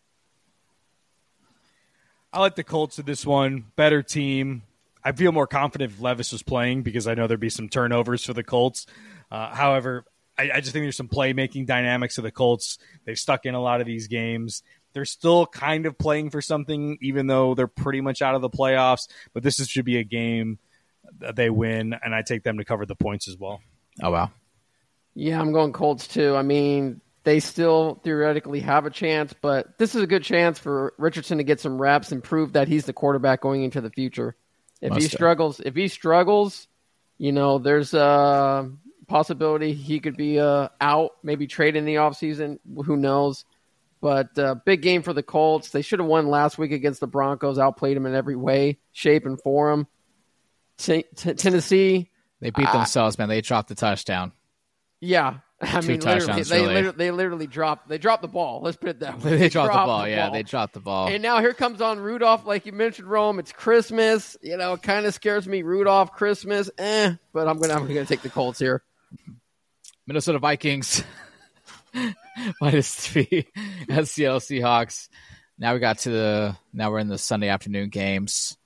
I like the Colts in this one. Better team. I feel more confident if Levis was playing because I know there'd be some turnovers for the Colts. However, I just think there's some playmaking dynamics of the Colts. They've stuck in a lot of these games. They're still kind of playing for something, even though they're pretty much out of the playoffs. But this should be a game that they win, and I take them to cover the points as well. Oh, wow. Yeah, I'm going Colts too. I mean, they still theoretically have a chance, but this is a good chance for Richardson to get some reps and prove that he's the quarterback going into the future. If he struggles, there's a possibility he could be out, maybe trade in the offseason. Who knows? But big game for the Colts. They should have won last week against the Broncos, outplayed them in every way, shape, and form. Tennessee. They beat themselves, man. They dropped the touchdown. Yeah. I mean, they literally dropped the ball. Let's put it that way. They dropped the ball. Yeah, they dropped the ball. And now here comes on Rudolph, like you mentioned, Rome. It's Christmas. It kind of scares me. Rudolph, Christmas, but I'm gonna take the Colts here. Minnesota Vikings -3 at Seattle Seahawks. Now we're in the Sunday afternoon games.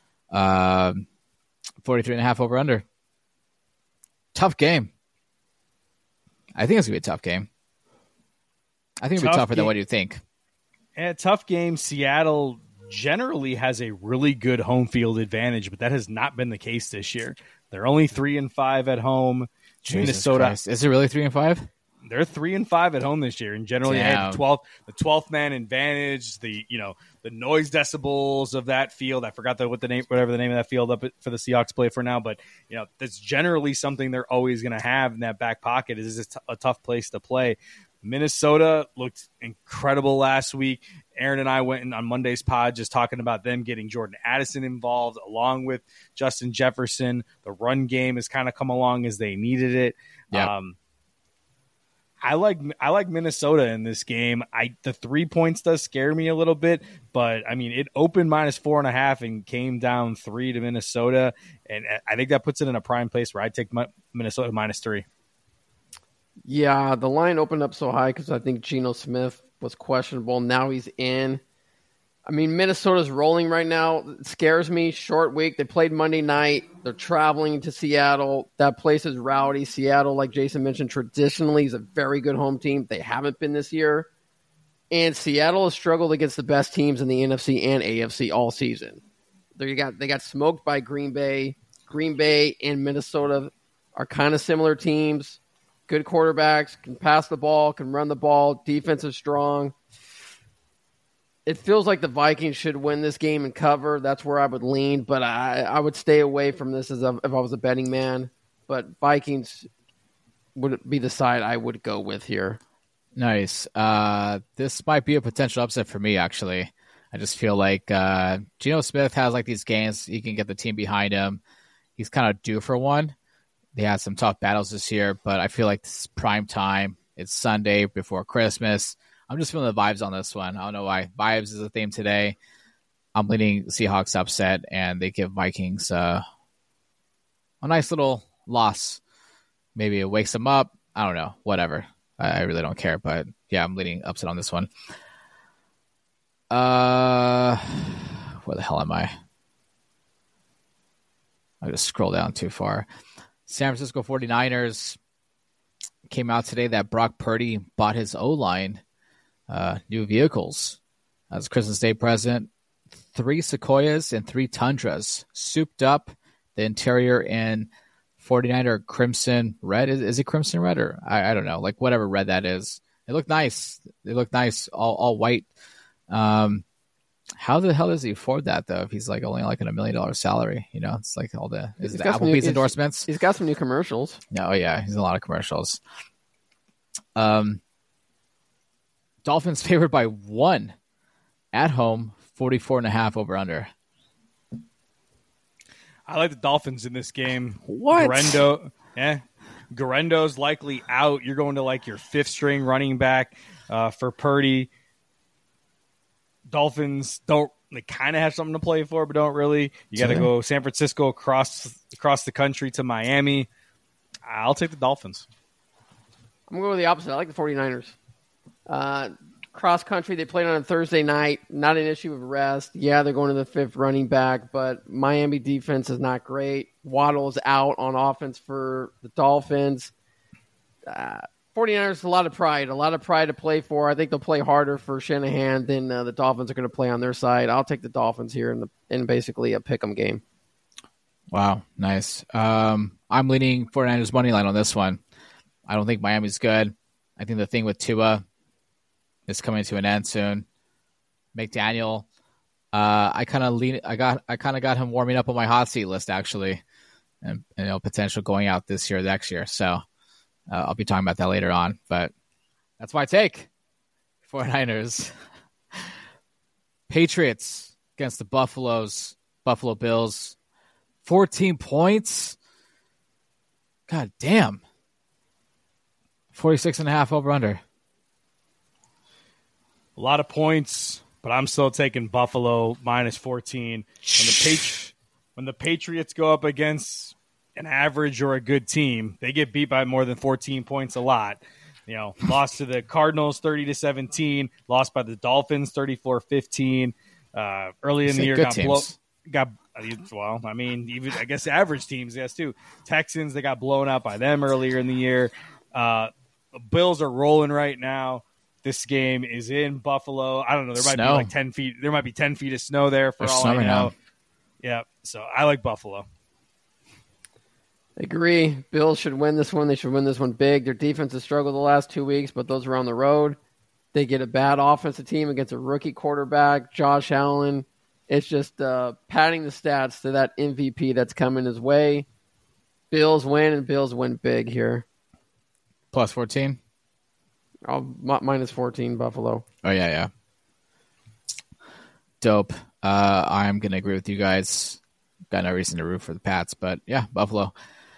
43.5 over under. Tough game. I think it's going to be a tough game. I think it'll be tougher than what you think. And a tough game. Seattle generally has a really good home field advantage, but that has not been the case this year. They're only 3-5 at home. Jesus Minnesota Christ. Is it really 3-5? They're 3-5 at home this year, and generally they have the 12th man advantage. The noise decibels of that field. I forgot whatever the name of that field up for the Seahawks play for now, but that's generally something they're always going to have in that back pocket. Is a tough place to play. Minnesota looked incredible last week. Aaron and I went in on Monday's pod just talking about them getting Jordan Addison involved along with Justin Jefferson. The run game has kind of come along as they needed it. Yep. I like Minnesota in this game. The 3 points does scare me a little bit, but I mean it opened -4.5 and came down 3 to Minnesota, and I think that puts it in a prime place where I take Minnesota -3. Yeah, the line opened up so high because I think Geno Smith was questionable. Now he's in. I mean, Minnesota's rolling right now. It scares me. Short week. They played Monday night. They're traveling to Seattle. That place is rowdy. Seattle, like Jason mentioned, traditionally is a very good home team. They haven't been this year. And Seattle has struggled against the best teams in the NFC and AFC all season. They got smoked by Green Bay. Green Bay and Minnesota are kind of similar teams. Good quarterbacks, can pass the ball, can run the ball. Defense is strong. It feels like the Vikings should win this game and cover. That's where I would lean, but I would stay away from this if I was a betting man. But Vikings would be the side I would go with here. Nice. This might be a potential upset for me, actually. I just feel like Geno Smith has like these games. He can get the team behind him. He's kind of due for one. They had some tough battles this year, but I feel like this is prime time. It's Sunday before Christmas. I'm just feeling the vibes on this one. I don't know why. Vibes is a theme today. I'm leaning Seahawks upset, and they give Vikings a nice little loss. Maybe it wakes them up. I don't know. Whatever. I really don't care. But, yeah, I'm leaning upset on this one. Where the hell am I? I just scroll down too far. San Francisco 49ers came out today that Brock Purdy bought his O-line new vehicles as a Christmas Day present. 3 Sequoias and 3 Tundras, souped up the interior in 49er crimson red. Is it crimson red or I don't know, like whatever red that is. It looked nice. They look nice, all white. How the hell does he afford that though? If he's like only like in $1 million salary, you know, it's like all the Applebee's endorsements. He's got some new commercials. Oh yeah, he's in a lot of commercials. Dolphins favored by 1 at home, 44.5 over under. I like the Dolphins in this game. What? Guarendo's likely out. You're going to like your 5th string running back for Purdy. Dolphins they kind of have something to play for, but don't really. You got to go San Francisco across the country to Miami. I'll take the Dolphins. I'm going to go with the opposite. I like the 49ers. Cross country, they played on a Thursday night. Not an issue of rest. Yeah, they're going to the 5th running back, but Miami defense is not great. Waddle's out on offense for the Dolphins. 49ers, a lot of pride to play for. I think they'll play harder for Shanahan than the Dolphins are going to play on their side. I'll take the Dolphins here in basically a pick'em game. Wow, nice. I'm leaning 49ers money line on this one. I don't think Miami's good. I think the thing with Tua is coming to an end soon. McDaniel, I kind of got him warming up on my hot seat list actually, and potential going out this year, next year. So I'll be talking about that later on. But that's my take. 49ers, Patriots against the Buffalo Bills, 14 points. God damn. 46.5 over under. A lot of points, but I'm still taking Buffalo minus 14. When the Patriots go up against an average or a good team, they get beat by more than 14 points a lot. You know, lost to the Cardinals 30-17, lost by the Dolphins 34-15. Early in the year I guess average teams, yes, too. Texans, they got blown out by them earlier in the year. Bills are rolling right now. This game is in Buffalo. I don't know. There might be like 10 feet. There might be 10 feet of snow there for all I know. Yeah. So I like Buffalo. I agree. Bills should win this one. They should win this one big. Their defense has struggled the last 2 weeks, but those are on the road. They get a bad offensive team against a rookie quarterback, Josh Allen. It's just padding the stats to that MVP that's coming his way. Bills win, and Bills win big here. Plus 14? Minus 14, Buffalo. Oh, yeah. Dope. I'm going to agree with you guys. Got no reason to root for the Pats, but yeah, Buffalo.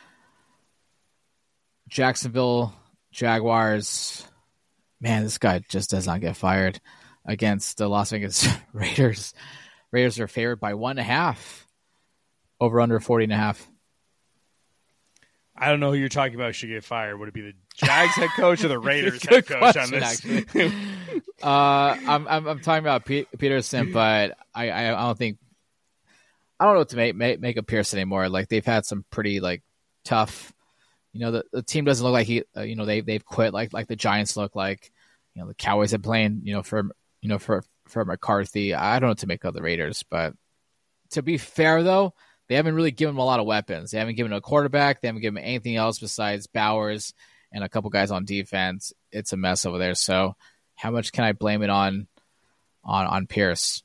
Jacksonville Jaguars. Man, this guy just does not get fired against the Las Vegas Raiders. Raiders are favored by 1.5. Over under 40.5. I don't know who you're talking about should get fired. Would it be the Jags head coach or the Raiders head coach on this? I'm talking about Peterson, but I don't think I don't know what to make of Pearson anymore. Like they've had some pretty like tough. You know, the team doesn't look like they've quit like the Giants look like. You know, the Cowboys have playing for McCarthy. I don't know what to make of the Raiders, but to be fair though, they haven't really given him a lot of weapons. They haven't given him a quarterback. They haven't given him anything else besides Bowers and a couple guys on defense. It's a mess over there. So how much can I blame it on on Pierce.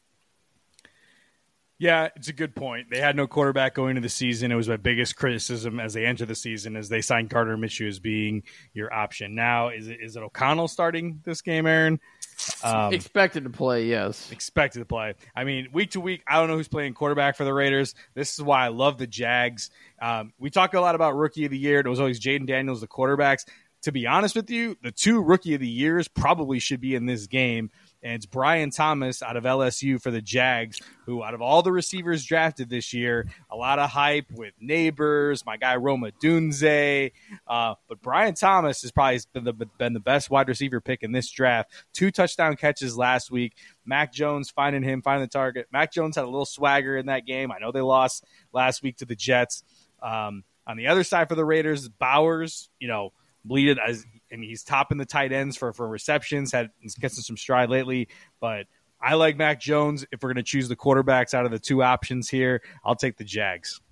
Yeah, it's a good point. They had no quarterback going into the season. It was my biggest criticism as they enter the season, as they signed Gardner Minshew as being your option. Now, is it O'Connell starting this game, Aaron? Expected to play, yes. Expected to play. I mean, week to week, I don't know who's playing quarterback for the Raiders. This is why I love the Jags. We talk a lot about Rookie of the Year. It was always Jaden Daniels, the quarterbacks. To be honest with you, the 2 Rookie of the Years probably should be in this game. And it's Brian Thomas out of LSU for the Jags, who out of all the receivers drafted this year, a lot of hype with Neighbors, my guy Roma Dunze. But Brian Thomas has probably been the best wide receiver pick in this draft. 2 touchdown catches last week. Mac Jones finding the target. Mac Jones had a little swagger in that game. I know they lost last week to the Jets. On the other side for the Raiders, Bowers, bleeded and he's topping the tight ends for receptions. He's getting some stride lately, but I like Mac Jones. If we're going to choose the quarterbacks out of the 2 options here, I'll take the Jags.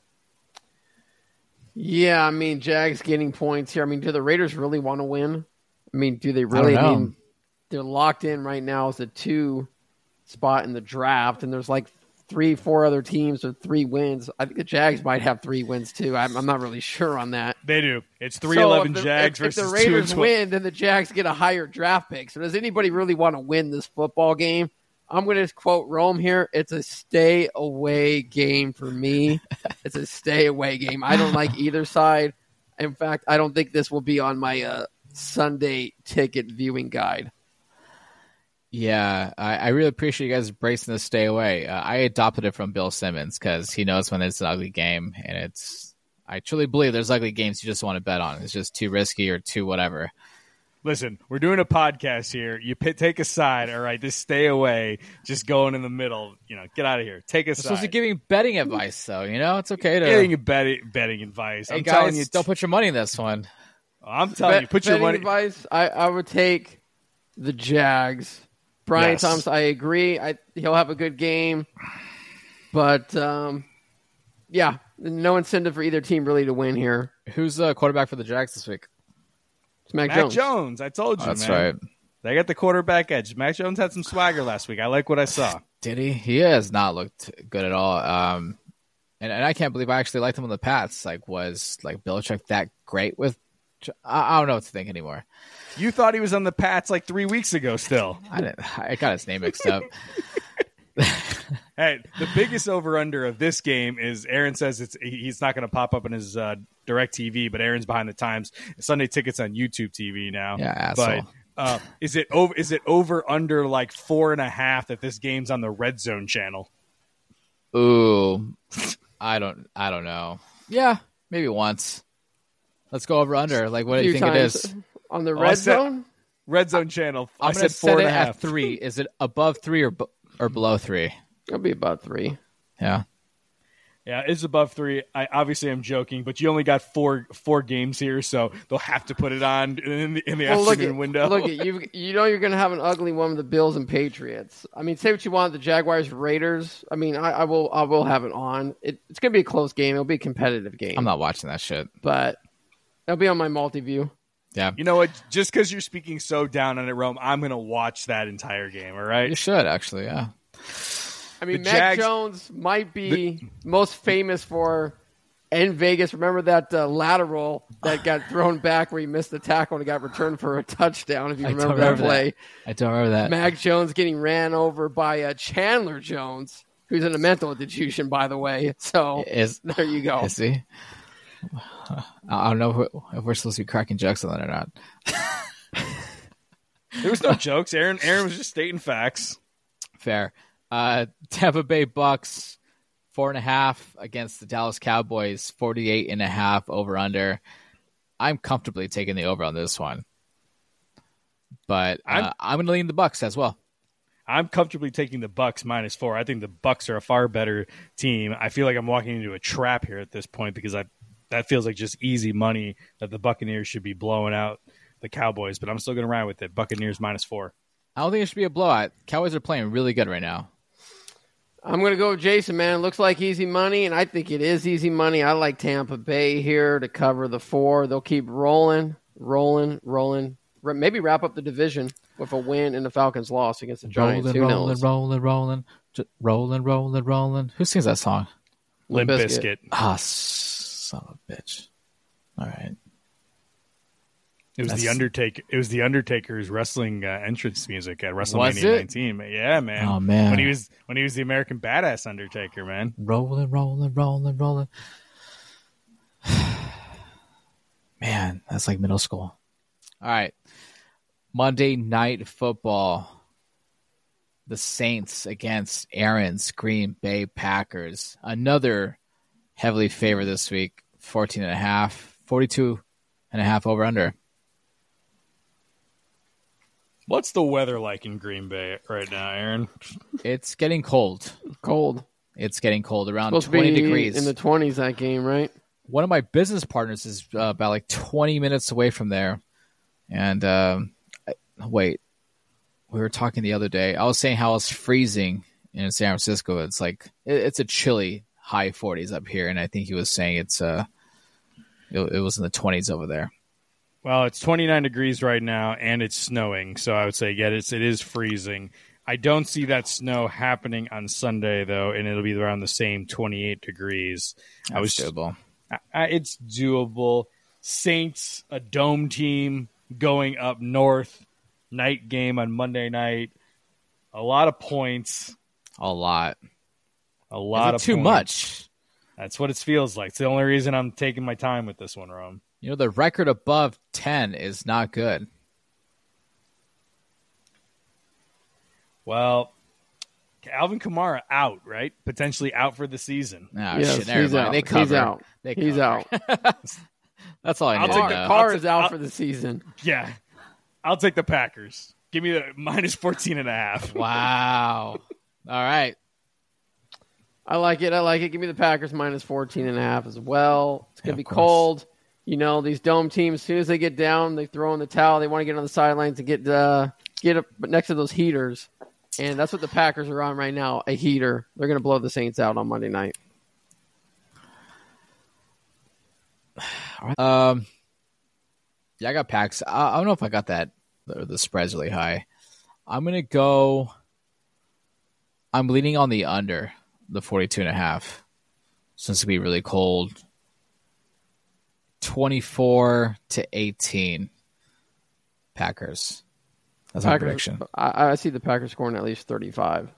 Yeah, I mean, Jags getting points here. I mean, do the Raiders really want to win? I mean, do they really? I don't know. I mean, they're locked in right now as the 2 spot in the draft, and there's like 3-4 other teams with 3 wins. I think the Jags might have 3 wins too. I'm not really sure on that. They do. It's 3-11 Jags versus 2-12. If the Raiders win, then the Jags get a higher draft pick. So does anybody really want to win this football game? I'm going to quote Rome here. It's a stay away game for me. It's a stay away game. I don't like either side. In fact, I don't think this will be on my Sunday ticket viewing guide. Yeah, I really appreciate you guys bracing the stay away. I adopted it from Bill Simmons because he knows when it's an ugly game, and I truly believe there's ugly games you just want to bet on. It's just too risky or too whatever. Listen, we're doing a podcast here. You take a side, all right? Just stay away. Just going in the middle. Get out of here. Take a side. Supposed to be giving betting advice, though. It's okay to giving betting advice. Hey, I'm guys, telling you, don't put your money in this one. I'm telling you, put your money. Advice. I would take the Jags. Brian Yes. Thomas, I agree. He'll have a good game, but yeah, no incentive for either team really to win here. Who's the quarterback for the Jags this week? It's Mac Jones. I told you, That's man. right. They got the quarterback edge. Mac Jones had some swagger last week. I like what I saw. Did he? He has not looked good at all. And I can't believe I actually liked him on the Pats. Was Belichick that great with? I don't know what to think anymore. You thought he was on the Pats 3 weeks ago still. I got his name mixed up. Hey, the biggest over-under of this game is Aaron says he's not going to pop up in his direct TV, but Aaron's behind the times. Sunday Ticket's on YouTube TV now. Yeah, asshole. But is it over-under 4.5 if this game's on the Red Zone channel? Ooh, I don't know. Yeah, maybe once. Let's go over under. What do you think it is? On the Red Zone? Red Zone channel. I'm going to set it at 3. Is it above 3 or below 3? It'll be about 3. Yeah. Yeah, it's above 3. Obviously, I'm joking, but you only got four games here, so they'll have to put it on in the afternoon window. Look at you're going to have an ugly one with the Bills and Patriots. I mean, say what you want, the Jaguars, Raiders. I mean, I will have it on. It's going to be a close game. It'll be a competitive game. I'm not watching that shit. But it'll be on my multi-view. Yeah. You know what? Just because you're speaking so down on it, Rome, I'm going to watch that entire game, all right? You should, actually, yeah. I mean, Mac Jones might be most famous for in Vegas. Remember that lateral that got thrown back where he missed the tackle and got returned for a touchdown, if you remember that play. I don't remember that. Mac Jones getting ran over by Chandler Jones, who's in a mental institution, by the way. So there you go. Is he? I don't know if we're supposed to be cracking jokes on that or not. There was no jokes. Aaron was just stating facts. Fair. Tampa Bay Bucks 4.5 against the Dallas Cowboys 48.5 over under. I'm comfortably taking the over on this one, but I'm going to lean the Bucks as well. I'm comfortably taking the Bucks -4. I think the Bucks are a far better team. I feel like I'm walking into a trap here at this point because that feels like just easy money that the Buccaneers should be blowing out the Cowboys, but I'm still going to ride with it. Buccaneers -4. I don't think it should be a blowout. Cowboys are playing really good right now. I'm going to go with Jason, man. It looks like easy money, and I think it is easy money. I like Tampa Bay here to cover the 4. They'll keep rolling. Maybe wrap up the division. with a win and the Falcons loss against the Giants. Who knows? Rolling. Who sings that song? Limp Bizkit. Ah, son of a bitch. All right. It was the Undertaker's wrestling entrance music at WrestleMania 19. Yeah, man. Oh man. When he was the American Badass Undertaker, man. Rolling. Man, that's like middle school. All right. Monday Night Football. The Saints against Aaron's Green Bay Packers. Another heavily favored this week. 14.5. 42.5 over under. What's the weather like in Green Bay right now, Aaron? It's getting cold. It's getting cold. Around Supposed 20 to be degrees. in the 20s that game, right? One of my business partners is about like 20 minutes away from there. And wait, we were talking the other day. I was saying how it's freezing in San Francisco. It's like it's a chilly high 40s up here, and I think he was saying it was in the 20s over there. Well, it's 29 degrees right now, and it's snowing. So I would say, yeah, it is freezing. I don't see that snow happening on Sunday, though, and it'll be around the same 28 degrees. That's doable. It's doable. Saints, a dome team going up north. Night game on Monday night. A lot of points. A lot of too points. Much. That's what it feels like. It's the only reason I'm taking my time with this one, Rome. You know, the record above 10 is not good. Well, Alvin Kamara out, right? Potentially out for the season. Oh, yes, shit. Never mind. They cover. He's out. He's out. That's all I need to know. Carr is out for the season. Yeah. I'll take the Packers. Give me the minus 14.5. Wow. All right. I like it. Give me the Packers minus 14.5 as well. It's going to be course. cold. You know, these dome teams, as soon as they get down, they throw in the towel. They want to get on the sidelines and get up next to those heaters. And that's what the Packers are on right now, a heater. They're going to blow the Saints out on Monday night. Yeah, I got Packs. I don't know if I got that. The spread's really high. I'm leaning on the under, the 42.5, since it'll be really cold. 24-18 Packers. That's my prediction. I see the Packers scoring at least 35.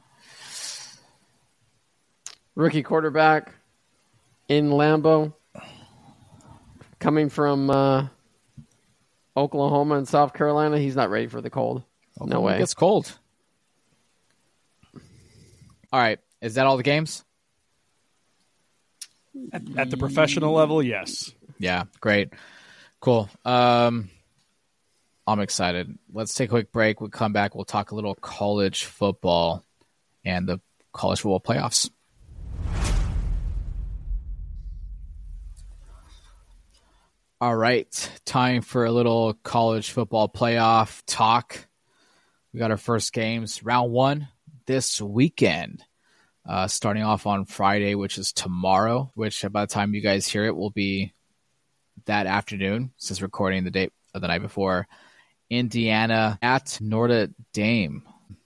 Rookie quarterback in Lambeau, coming from Oklahoma and South Carolina. He's not ready for the cold. No way. It gets cold. All right. Is that all the games? At the professional level, yes. Yeah, great. Cool. I'm excited. Let's take a quick break. We'll come back. We'll talk a little college football and the college football playoffs. All right. Time for a little college football playoff talk. We got our first games. Round 1 this weekend. Starting off on Friday, which is tomorrow, which by the time you guys hear it will be that afternoon, since recording the night before. Indiana at Notre Dame.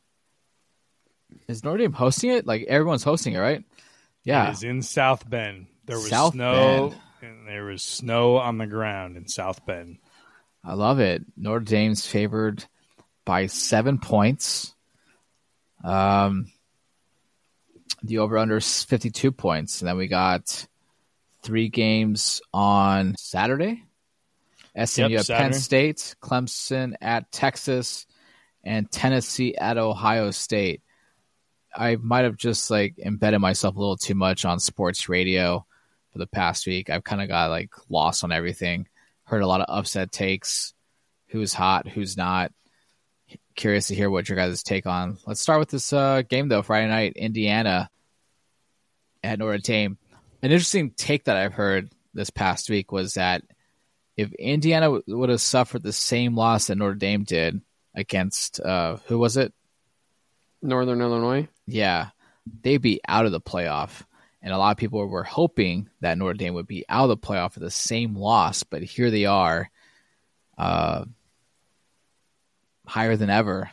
Is Notre Dame hosting it? Like, everyone's hosting it, right? Yeah. It is in South Bend. There was South snow, Bend. and there was snow on the ground in South Bend. I love it. Notre Dame's favored by 7 points. The over-under is 52 points. And then we got 3 games on Saturday. SMU at Penn State, Clemson at Texas, and Tennessee at Ohio State. I might have just embedded myself a little too much on sports radio for the past week. I've kind of got lost on everything. Heard a lot of upset takes. Who's hot, who's not. Curious to hear what your guys' take on. Let's start with this game, though. Friday night, Indiana at Notre Dame. An interesting take that I've heard this past week was that if Indiana would have suffered the same loss that Notre Dame did against, who was it? Northern Illinois. Yeah, they'd be out of the playoff. And a lot of people were hoping that Notre Dame would be out of the playoff for the same loss, but here they are. higher than ever.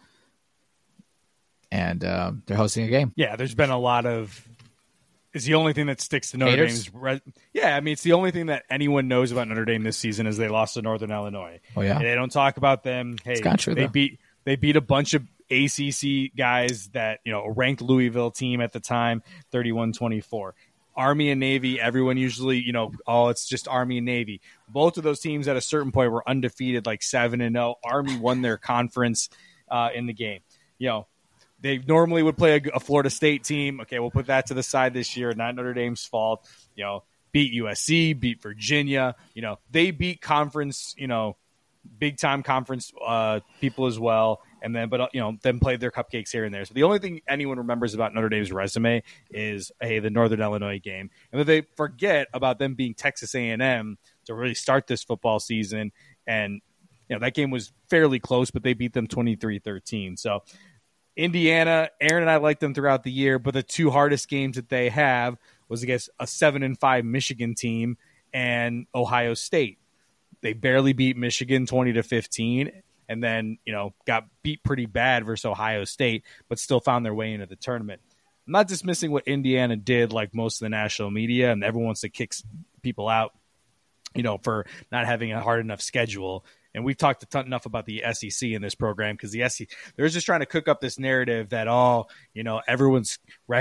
And they're hosting a game. Yeah, there's been a lot of. It's the only thing that sticks to Notre Haters? Dame's. Yeah, I mean, it's the only thing that anyone knows about Notre Dame this season is they lost to Northern Illinois. Oh yeah, And they don't talk about them. Hey, it's kind of true, they though. beat a bunch of ACC guys that a ranked Louisville team at the time, 31-24. Army and Navy, everyone usually, it's just Army and Navy. Both of those teams at a certain point were undefeated, like 7-0. Army won their conference in the game. They normally would play a Florida State team. Okay, we'll put that to the side this year. Not Notre Dame's fault. Beat USC, beat Virginia. They beat conference, big time conference people as well. And then, then played their cupcakes here and there. So the only thing anyone remembers about Notre Dame's resume is, hey, the Northern Illinois game, and then they forget about them being Texas A&M to really start this football season. And that game was fairly close, but they beat them 23-13. So. Indiana, Aaron and I liked them throughout the year, but the two hardest games that they have was against a 7-5 Michigan team and Ohio State. They barely beat Michigan 20-15, and then got beat pretty bad versus Ohio State, but still found their way into the tournament. I'm not dismissing what Indiana did, like most of the national media, and everyone wants to kick people out, for not having a hard enough schedule. And we've talked enough about the SEC in this program because the SEC, they're just trying to cook up this narrative that, everyone's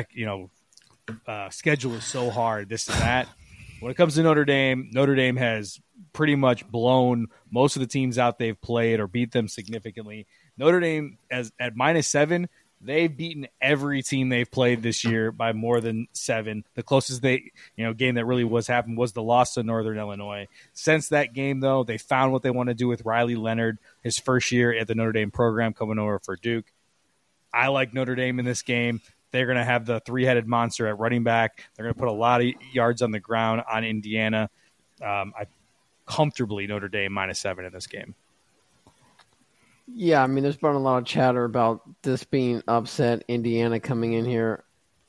schedule is so hard, this and that. When it comes to Notre Dame has pretty much blown most of the teams out they've played or beat them significantly. Notre Dame, at -7, they've beaten every team they've played this year by more than 7. The closest game that really happened was the loss to Northern Illinois. Since that game, though, they found what they want to do with Riley Leonard, his first year at the Notre Dame program, coming over for Duke. I like Notre Dame in this game. They're going to have the three-headed monster at running back. They're going to put a lot of yards on the ground on Indiana. I comfortably Notre Dame -7 in this game. Yeah, I mean, there's been a lot of chatter about this being upset, Indiana coming in here.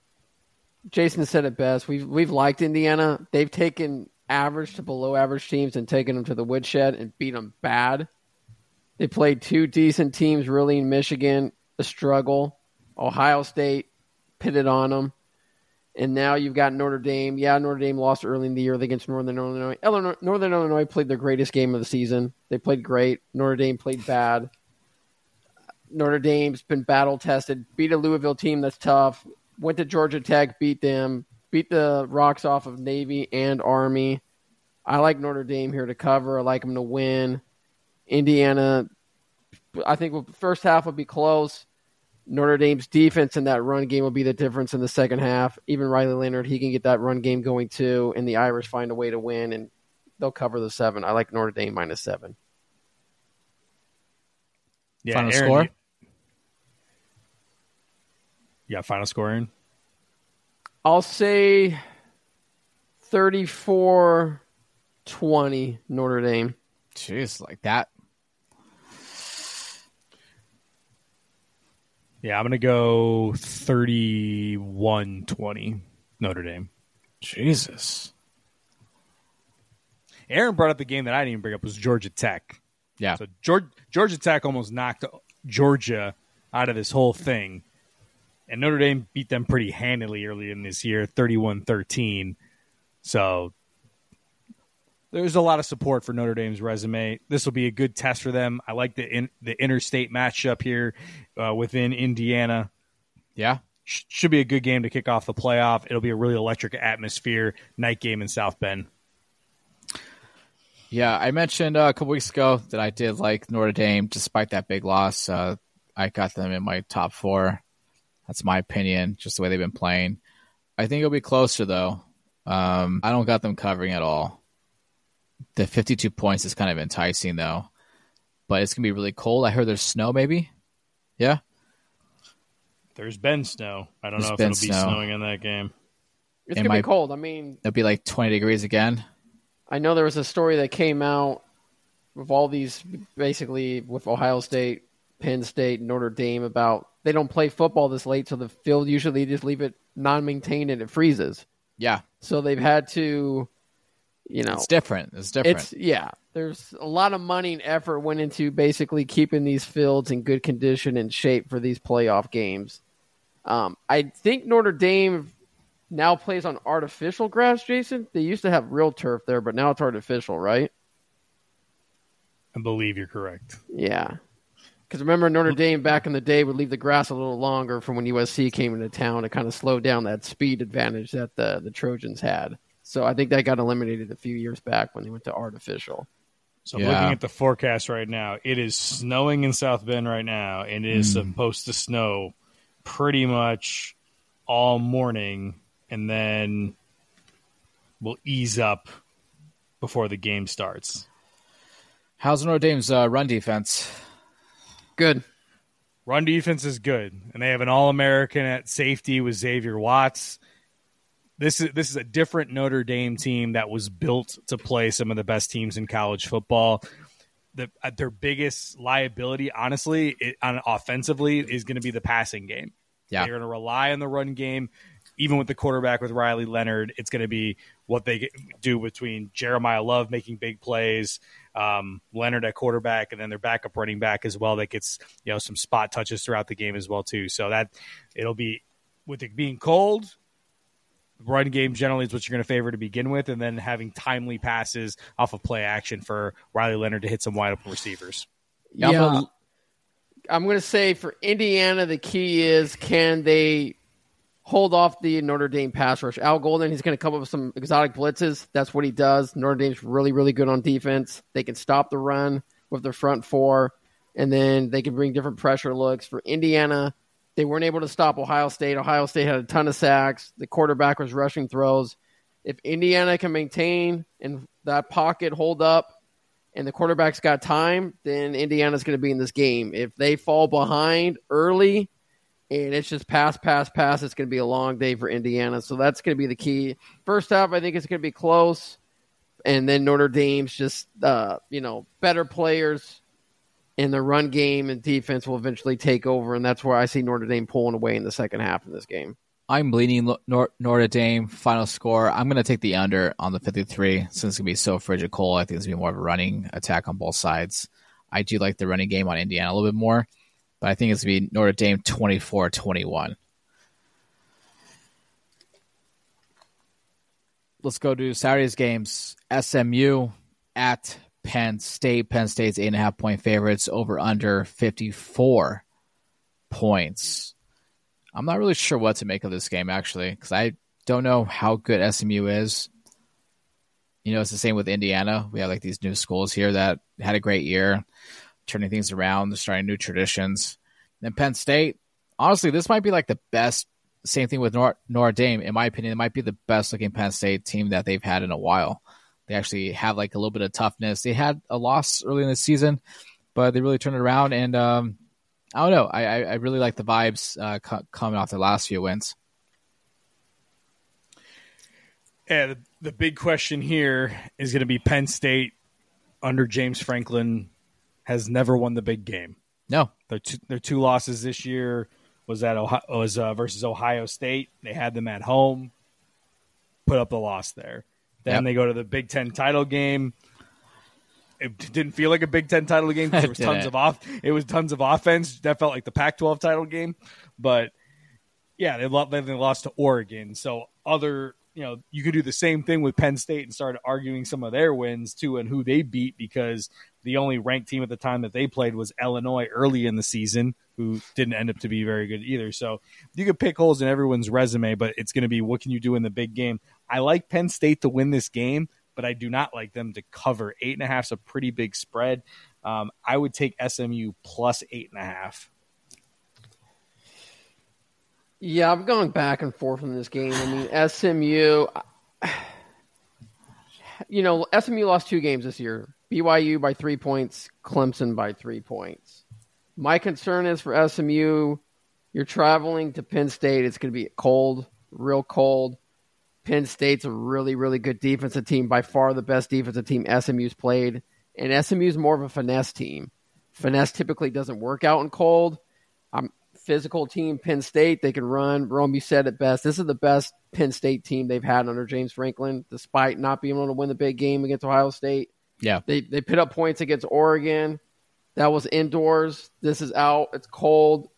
Jason said it best. We've liked Indiana. They've taken average to below average teams and taken them to the woodshed and beat them bad. They played two decent teams really in Michigan, a struggle. Ohio State pitted on them. And now you've got Notre Dame. Yeah, Notre Dame lost early in the year against Northern Illinois. Northern Illinois played their greatest game of the season. They played great. Notre Dame played bad. Notre Dame's been battle-tested, beat a Louisville team that's tough, went to Georgia Tech, beat them, beat the rocks off of Navy and Army. I like Notre Dame here to cover. I like them to win. Indiana, I think the first half will be close. Notre Dame's defense and that run game will be the difference in the second half. Even Riley Leonard, he can get that run game going too, and the Irish find a way to win, and they'll cover the 7. I like Notre Dame -7. Yeah, Final Aaron, score? Yeah, final scoring. I'll say 34-20 Notre Dame. Jeez, like that. Yeah, I'm going to go 31-20 Notre Dame. Jesus. Aaron brought up the game that I didn't even bring up was Georgia Tech. Yeah. So Georgia Tech almost knocked Georgia out of this whole thing. And Notre Dame beat them pretty handily early in this year, 31-13. So there's a lot of support for Notre Dame's resume. This will be a good test for them. I like the interstate matchup here within Indiana. Yeah. Should be a good game to kick off the playoff. It'll be a really electric atmosphere, night game in South Bend. Yeah, I mentioned a couple weeks ago that I did like Notre Dame despite that big loss. I got them in my top 4. That's my opinion, just the way they've been playing. I think it'll be closer, though. I don't got them covering at all. The 52 points is kind of enticing, though. But it's going to be really cold. I heard there's snow, maybe? Yeah? There's been snow. I don't know if been it'll be snow. snowing in that game. It's going to be cold. I mean, It'll be like 20 degrees again. I know there was a story that came out with all these, basically with Ohio State, Penn State, Notre Dame, about they don't play football this late, so the field usually just leave it non-maintained and it freezes. Yeah. So they've had to, It's different. There's a lot of money and effort went into basically keeping these fields in good condition and shape for these playoff games. I think Notre Dame now plays on artificial grass, Jason. They used to have real turf there, but now it's artificial, right? I believe you're correct. Yeah. Because remember, Notre Dame back in the day would leave the grass a little longer from when USC came into town to kind of slow down that speed advantage that the Trojans had. So I think that got eliminated a few years back when they went to artificial. So I'm looking at the forecast right now. It is snowing in South Bend right now, and it is supposed to snow pretty much all morning, and then we'll ease up before the game starts. How's Notre Dame's run defense? Good. Run defense is good, and they have an All-American at safety with Xavier Watts. This is a different Notre Dame team that was built to play some of the best teams in college football. Their biggest liability, honestly, offensively, is going to be the passing game. Yeah. They're going to rely on the run game. Even with the quarterback with Riley Leonard, it's going to be what they do between Jeremiah Love making big plays, Leonard at quarterback, and then their backup running back as well that gets some spot touches throughout the game as well too. So that it'll be, with it being cold, run game generally is what you're going to favor to begin with, and then having timely passes off of play action for Riley Leonard to hit some wide open receivers. Yeah, I'm going to say for Indiana, the key is, can they hold off the Notre Dame pass rush? Al Golden, he's going to come up with some exotic blitzes. That's what he does. Notre Dame's really, really good on defense. They can stop the run with their front four, and then they can bring different pressure looks. For Indiana, they weren't able to stop Ohio State. Ohio State had a ton of sacks. The quarterback was rushing throws. If Indiana can maintain and that pocket hold up and the quarterback's got time, then Indiana's going to be in this game. If they fall behind early and it's just pass, it's going to be a long day for Indiana. So that's going to be the key. First half, I think it's going to be close. And then Notre Dame's just, better players in the run game and defense will eventually take over, and that's where I see Notre Dame pulling away in the second half of this game. I'm leaning Notre Dame. Final score, I'm going to take the under on the 53 since it's going to be so frigid cold. I think it's going to be more of a running attack on both sides. I do like the running game on Indiana a little bit more, but I think it's going to be Notre Dame 24-21. Let's go to Saturday's games. SMU at Penn State. Penn State's 8.5-point favorites, over under 54 points. I'm not really sure what to make of this game, actually, because I don't know how good SMU is. It's the same with Indiana. We have these new schools here that had a great year, turning things around, starting new traditions. And Penn State, honestly, this might be the best. Same thing with Notre Dame. In my opinion, it might be the best looking Penn State team that they've had in a while. They actually have a little bit of toughness. They had a loss early in the season, but they really turned it around. And I don't know. I really like the vibes coming off their last few wins. Yeah, the big question here is going to be Penn State under James Franklin has never won the big game. No, their two losses this year was versus Ohio State. They had them at home, put up the loss there. Then they go to the Big Ten title game. It didn't feel like a Big Ten title game because there was tons of offense. That felt like the Pac-12 title game. But yeah, they lost to Oregon. So you could do the same thing with Penn State and start arguing some of their wins too and who they beat, because the only ranked team at the time that they played was Illinois early in the season, who didn't end up to be very good either. So you could pick holes in everyone's resume, but it's going to be what can you do in the big game. I like Penn State to win this game, but I do not like them to cover. 8.5 is a pretty big spread. I would take SMU plus 8.5. Yeah, I'm going back and forth in this game. I mean, SMU, SMU lost 2 games this year. BYU by 3 points, Clemson by 3 points. My concern is for SMU, you're traveling to Penn State. It's going to be cold, real cold. Penn State's a really, really good defensive team, by far the best defensive team SMU's played. And SMU's more of a finesse team. Finesse typically doesn't work out in cold. I'm physical team, Penn State. They can run. Romy said it best. This is the best Penn State team they've had under James Franklin, despite not being able to win the big game against Ohio State. Yeah. They put up points against Oregon. That was indoors. This is out. It's cold.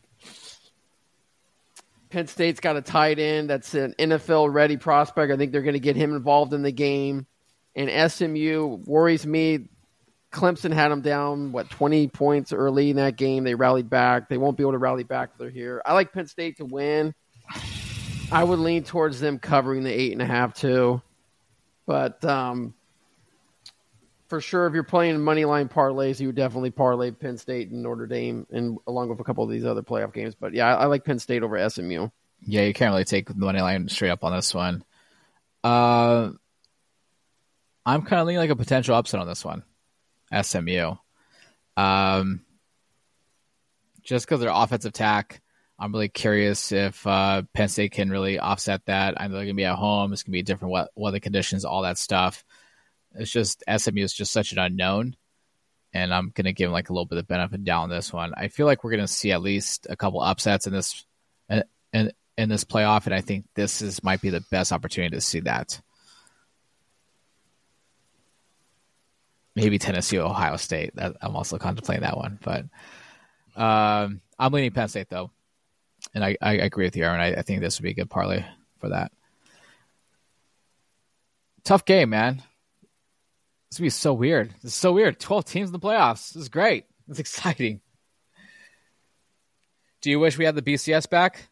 Penn State's got a tight end that's an NFL-ready prospect. I think they're going to get him involved in the game. And SMU worries me. Clemson had them down, 20 points early in that game. They rallied back. They won't be able to rally back if they're here. I like Penn State to win. I would lean towards them covering the 8.5 too. But for sure, if you're playing money line parlays, you would definitely parlay Penn State and Notre Dame, and along with a couple of these other playoff games. But yeah, I like Penn State over SMU. Yeah, you can't really take the money line straight up on this one. I'm kind of leaning like a potential upset on this one, SMU. Just because their offensive attack, I'm really curious if Penn State can really offset that. I know they're going to be at home. It's going to be different weather conditions, all that stuff. It's just SMU is just such an unknown, and I'm going to give them like a little bit of benefit down this one. I feel like we're going to see at least a couple upsets in this in this playoff, and I think this might be the best opportunity to see that. Maybe Tennessee, Ohio State. I'm also contemplating that one, but I'm leaning Penn State though, and I agree with you, Aaron. I think this would be a good parlay for that. Tough game, man. This would be so weird. This is so weird. 12 teams in the playoffs. This is great. It's exciting. Do you wish we had the BCS back?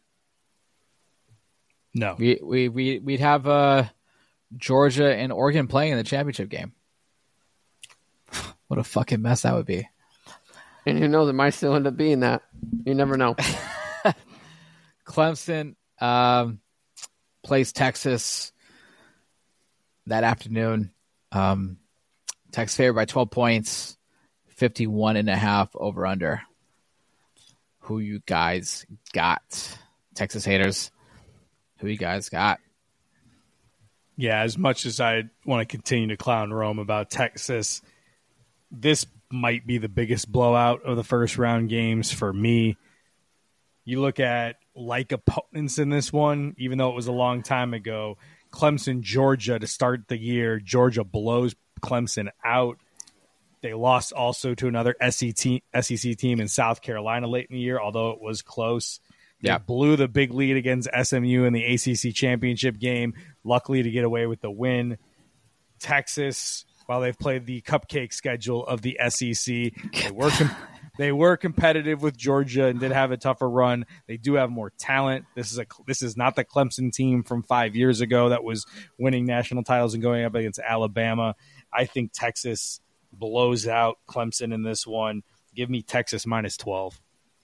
No. We'd have Georgia and Oregon playing in the championship game. What a fucking mess that would be. And who knows, it might still end up being that. You never know. Clemson plays Texas that afternoon. Texas favored by 12 points, 51.5 over under. Who you guys got? Texas haters, who you guys got? Yeah, as much as I want to continue to clown Rome about Texas, this might be the biggest blowout of the first round games for me. You look at like opponents in this one, even though it was a long time ago. Clemson, Georgia to start the year. Georgia blows Clemson out. They lost also to another SEC team in South Carolina late in the year, although it was close. They blew the big lead against SMU in the ACC championship game, luckily to get away with the win. Texas, while they've played the cupcake schedule of the SEC, they were competitive with Georgia and did have a tougher run. They do have more talent. This is not the Clemson team from 5 years ago that was winning national titles and going up against Alabama. I think Texas blows out Clemson in this one. Give me Texas minus 12.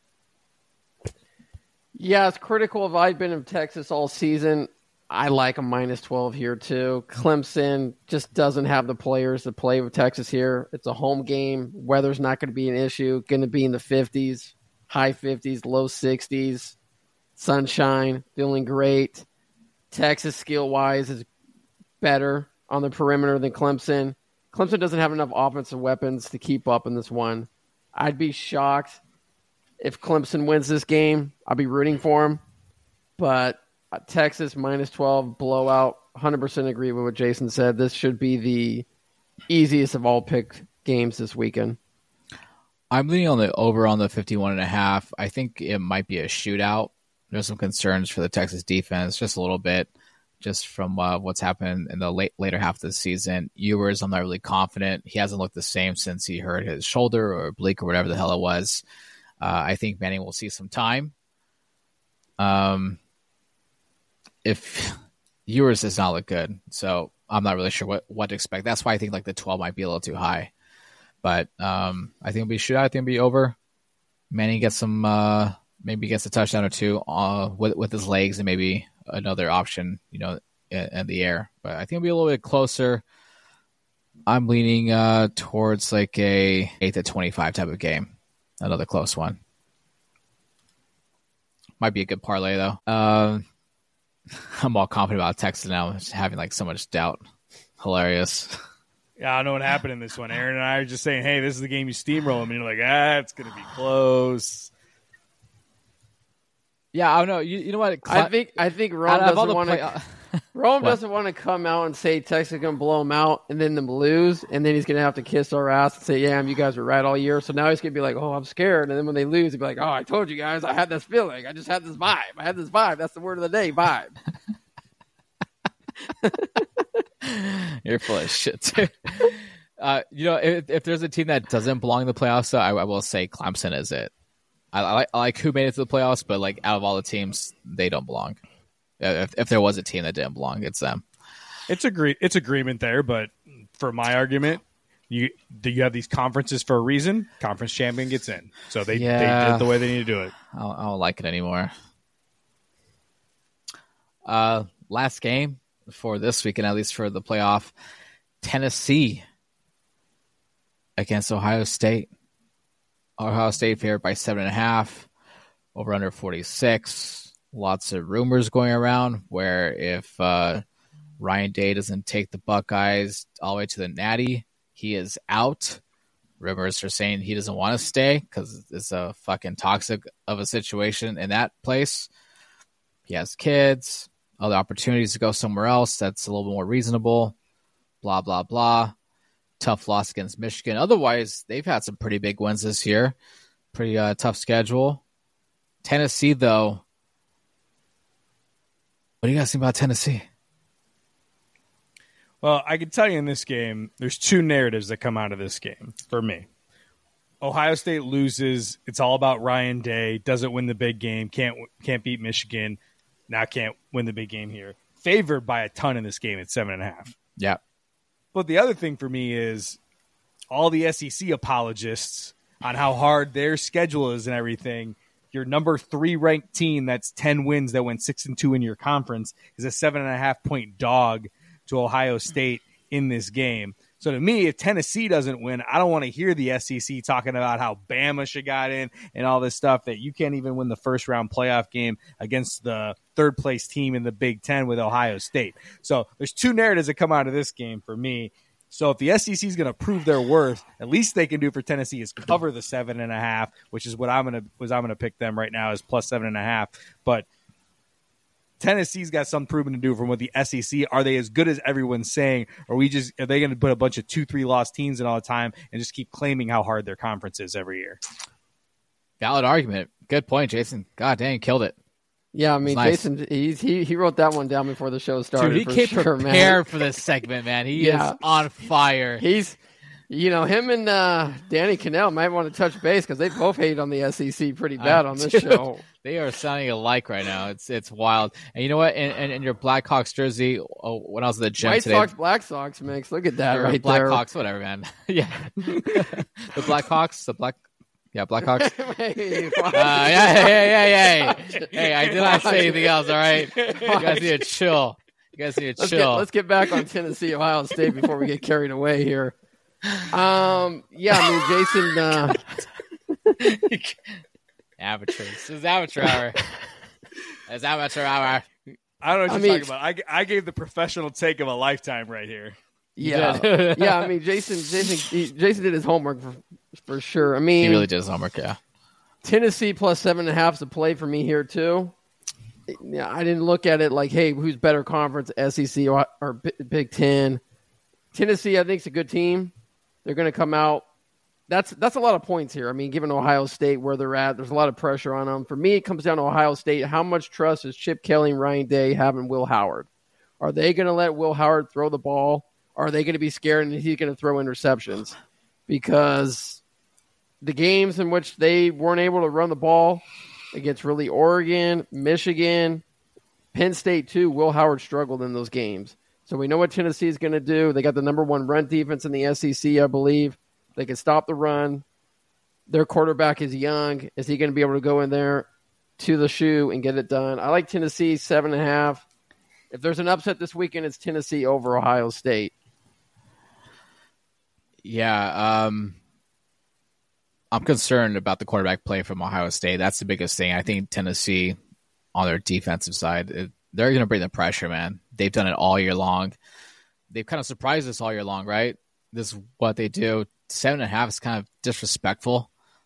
Yeah, it's critical. If I've been in Texas all season, I like a minus 12 here too. Clemson just doesn't have the players to play with Texas here. It's a home game. Weather's not going to be an issue. Going to be in the 50s, high 50s, low 60s. Sunshine, feeling great. Texas skill-wise is better on the perimeter than Clemson. Clemson doesn't have enough offensive weapons to keep up in this one. I'd be shocked if Clemson wins this game. I'll be rooting for them. But Texas minus 12 blowout. 100% agree with what Jason said. This should be the easiest of all pick games this weekend. I'm leaning on the over on the 51.5. I think it might be a shootout. There's some concerns for the Texas defense, just a little bit, just from what's happened in the later half of the season. Ewers, I'm not really confident. He hasn't looked the same since he hurt his shoulder or oblique or whatever the hell it was. I think Manning will see some time. If Ewers does not look good, so I'm not really sure what to expect. That's why I think like the 12 might be a little too high. But I think it'll be a shootout. I think it'll be over. Manning gets some, maybe gets a touchdown or two with his legs and maybe another option, in the air. But I think it'll be a little bit closer. I'm leaning towards like a 8-25 type of game. Another close one. Might be a good parlay though. I'm all confident about Texas now. Just having like so much doubt. Hilarious. Yeah, I don't know what happened in this one. Aaron and I are just saying, hey, this is the game you steamroll them. And you're like, it's going to be close. Yeah, I don't know. You know what? I think Rome out of all doesn't the want to. Rome doesn't want to come out and say Texas is going to blow them out and then them lose, and then he's going to have to kiss our ass and say, "Yeah, you guys were right all year." So now he's going to be like, "Oh, I'm scared," and then when they lose, he'll be like, "Oh, I told you guys, I had this feeling. I just had this vibe. I had this vibe. That's the word of the day, vibe." You're full of shit, too. If there's a team that doesn't belong in the playoffs, though, I will say Clemson is it. I like who made it to the playoffs, but like out of all the teams, they don't belong. If there was a team that didn't belong, it's them. It's agreement there, but for my argument, you have these conferences for a reason. Conference champion gets in, so they did the way they need to do it. I don't like it anymore. Last game for this weekend, at least for the playoff, Tennessee against Ohio State. Ohio State favored by 7.5, over under 46. Lots of rumors going around where if Ryan Day doesn't take the Buckeyes all the way to the Natty, he is out. Rumors are saying he doesn't want to stay because it's a fucking toxic of a situation in that place. He has kids, other opportunities to go somewhere else that's a little bit more reasonable, blah, blah, blah. Tough loss against Michigan. Otherwise, they've had some pretty big wins this year. Pretty tough schedule. Tennessee, though. What do you guys think about Tennessee? Well, I can tell you in this game, there's two narratives that come out of this game for me. Ohio State loses. It's all about Ryan Day. Doesn't win the big game. Can't beat Michigan. Now can't win the big game here. Favored by a ton in this game at 7.5. Yeah. But the other thing for me is all the SEC apologists on how hard their schedule is and everything. Your number 3 ranked team that's 10 wins that went 6-2 in your conference is a 7.5 point dog to Ohio State in this game. So to me, if Tennessee doesn't win, I don't want to hear the SEC talking about how Bama should got in and all this stuff, that you can't even win the first round playoff game against the third place team in the Big Ten with Ohio State. So there's two narratives that come out of this game for me. So if the SEC is going to prove their worth, at least they can do for Tennessee is cover the 7.5, which is what I'm going to pick them right now is plus 7.5. But Tennessee's got some proving to do from what the SEC. Are they as good as everyone's saying? Or are they going to put a bunch of 2-3 loss teams in all the time and just keep claiming how hard their conference is every year? Valid argument. Good point, Jason. God dang, killed it. Yeah, I mean, nice. Jason, he wrote that one down before the show started. Dude, he came prepared for this segment, man. He is on fire. He's, him and Danny Cannell might want to touch base because they both hate on the SEC pretty bad on this show. They are sounding alike right now. It's wild. And you know what? In your Blackhawks jersey, when I was at the gym today, White Sox, Black Sox mix. Look at that right there. Blackhawks, whatever, man. Yeah, the Blackhawks, Blackhawks. Hey, I did not say anything else. All right, you guys need to chill. Let's get back on Tennessee, Ohio State before we get carried away here. Jason. Amateurs. This is amateur hour. It's amateur hour. I don't know what you're talking about. I gave the professional take of a lifetime right here. Yeah. Yeah, I mean, Jason did his homework for sure. I mean, he really did his homework, yeah. Tennessee plus 7.5 is a play for me here, too. Yeah, I didn't look at it like, hey, who's better conference, SEC or Big Ten? Tennessee, I think, is a good team. They're going to come out. That's a lot of points here. I mean, given Ohio State where they're at, there's a lot of pressure on them. For me, it comes down to Ohio State. How much trust does Chip Kelly and Ryan Day have in Will Howard? Are they going to let Will Howard throw the ball? Or are they going to be scared and he's going to throw interceptions? Because the games in which they weren't able to run the ball against really Oregon, Michigan, Penn State too, Will Howard struggled in those games. So we know what Tennessee is going to do. They got the number 1 run defense in the SEC, I believe. They can stop the run. Their quarterback is young. Is he going to be able to go in there to the shoe and get it done? I like Tennessee 7.5. If there's an upset this weekend, it's Tennessee over Ohio State. Yeah, I'm concerned about the quarterback play from Ohio State. That's the biggest thing. I think Tennessee, on their defensive side, they're going to bring the pressure, man. They've done it all year long. They've kind of surprised us all year long, right? This is what they do. 7.5 is kind of disrespectful.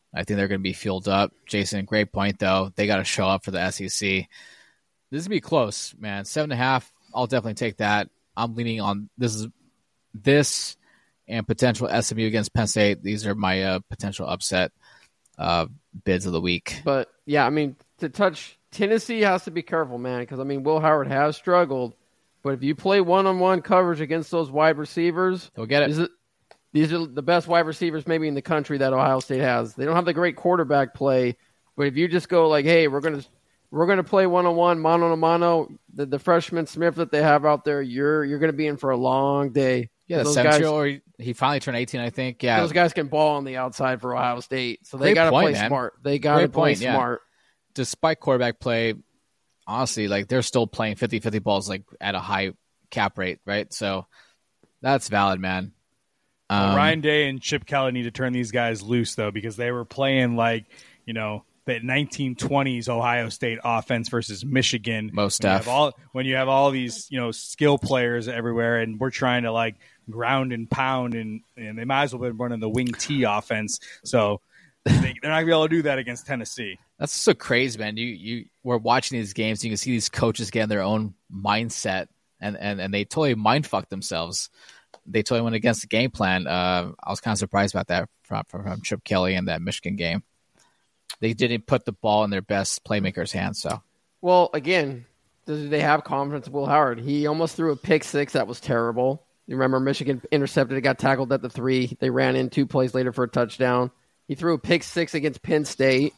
I think they're going to be fueled up. Jason, great point, though. They got to show up for the SEC. This is going to be close, man. 7.5, I'll definitely take that. I'm leaning on this and potential SMU against Penn State. These are my potential upset bids of the week. But, yeah, I mean, to touch Tennessee has to be careful, man, because, I mean, Will Howard has struggled. But if you play one-on-one coverage against those wide receivers, they'll get it. These are the best wide receivers maybe in the country that Ohio State has. They don't have the great quarterback play, but if you just go like, hey, we're gonna play one-on-one, mano-a-mano, the freshman Smith that they have out there, you're gonna be in for a long day. Yeah, the 7-year-old, he finally turned 18, I think. Yeah, those guys can ball on the outside for Ohio State, so they got to play smart. They got to play smart. Despite quarterback play, honestly, like they're still playing 50-50 balls like at a high cap rate, right? So that's valid, man. Ryan Day and Chip Kelly need to turn these guys loose, though, because they were playing like, the 1920s Ohio State offense versus Michigan. Most stuff. When you have all these, skill players everywhere, and we're trying to like ground and pound, and they might as well be running the wing T offense. So they're not going to be able to do that against Tennessee. That's so crazy, man. We're watching these games. You can see these coaches get in their own mindset, and they totally mind fuck themselves. They totally went against the game plan. I was kind of surprised about that from Chip Kelly in that Michigan game. They didn't put the ball in their best playmaker's hands. So, well, again, do they have confidence in Will Howard? He almost threw a pick six that was terrible. You remember Michigan intercepted, it got tackled at the 3. They ran in 2 plays later for a touchdown. He threw a pick six against Penn State.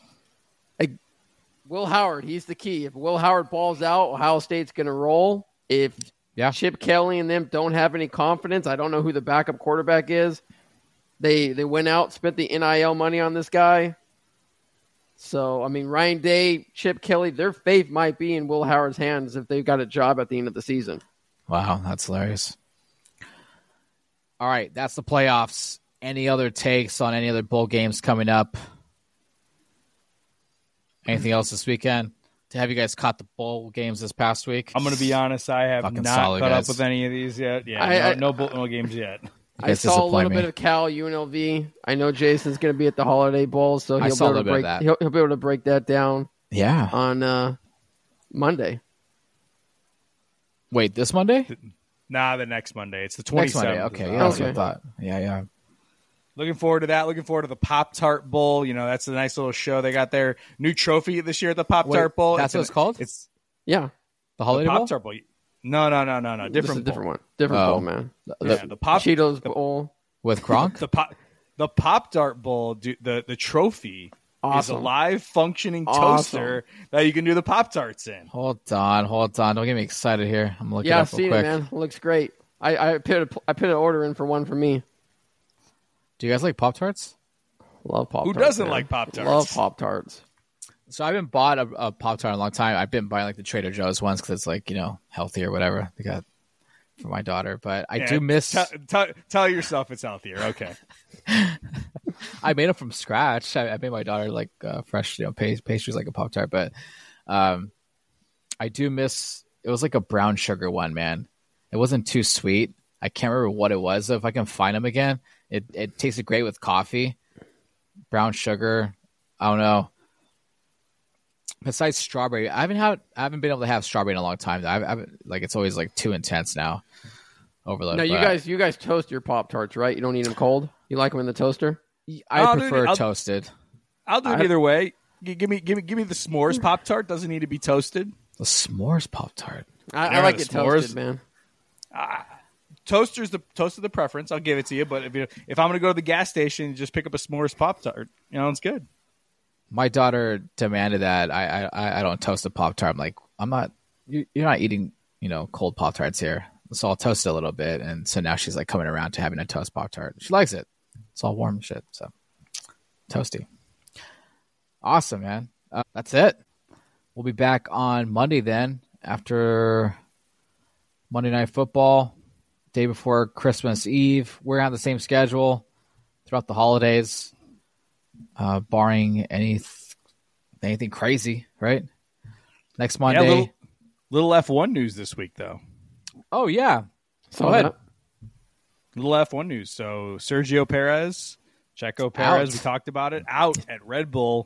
Will Howard, he's the key. If Will Howard balls out, Ohio State's going to roll. If Chip Kelly and them don't have any confidence, I don't know who the backup quarterback is. They went out, spent the NIL money on this guy. So, I mean, Ryan Day, Chip Kelly, their faith might be in Will Howard's hands if they've got a job at the end of the season. Wow, that's hilarious. All right, that's the playoffs. Any other takes on any other bowl games coming up? Anything else this weekend? Have you guys caught the bowl games this past week? I'm going to be honest, I have Fucking not solid, caught guys. up with any of these yet. Yeah, no bowl games yet. I saw a little bit of Cal UNLV. I know Jason's going to be at the Holiday Bowl, so he'll be able to break that down. Yeah, on Monday. Wait, this Monday? Nah, the next Monday. It's the 27th. Next Monday. Okay, yeah, that's what I thought. Yeah. Looking forward to that. Looking forward to the Pop-Tart Bowl. That's a nice little show. They got their new trophy this year at the Pop-Tart Bowl. That's what it's called? The Holiday Bowl? Pop-Tart Bowl. No. Different one. Different bowl, man. The Cheetos Bowl. With Gronk? The Pop-Tart Bowl, the trophy is a live functing toaster that you can do the Pop-Tarts in. Hold on. Don't get me excited here. I'm looking I've up real seen quick. it, man. It looks great. I put an order in for one for me. Do you guys like Pop-Tarts? Love Pop-Tarts. Who doesn't like Pop-Tarts? Love Pop-Tarts. So I haven't bought a Pop-Tart in a long time. I've been buying like the Trader Joe's ones because it's like, healthy or whatever. They got for my daughter. But I do miss... Tell yourself it's healthier. Okay. I made them from scratch. I made my daughter like fresh pastries like a Pop-Tart. But I do miss... It was like a brown sugar one, man. It wasn't too sweet. I can't remember what it was. If I can find them again, it tasted great with coffee. Brown sugar. I don't know. Besides strawberry, I haven't been able to have strawberry in a long time. It's always like too intense now. Overload. No, you guys toast your Pop-Tarts, right? You don't eat them cold. You like them in the toaster? I prefer toasted. I'll do it either way. Give me the s'mores Pop-Tart. Doesn't need to be toasted. The s'mores Pop-Tart. I like it toasted, man. Toaster's the preference. I'll give it to you. But if I'm going to go to the gas station and just pick up a s'mores Pop-Tart, it's good. My daughter demanded that I don't toast a Pop-Tart. I'm like, you're not eating, cold Pop-Tarts here. So I'll toast it a little bit. And so now she's like coming around to having a toast Pop-Tart. She likes it. It's all warm and shit. So toasty. Awesome, man. That's it. We'll be back on Monday then after Monday Night Football, day before Christmas Eve. We're on the same schedule throughout the holidays. Barring anything crazy, right? Next Monday. Yeah, little F1 news this week, though. Oh, yeah. Go ahead. Little F1 news. So Sergio Perez Checo Perez, Out. we talked about it, out at Red Bull.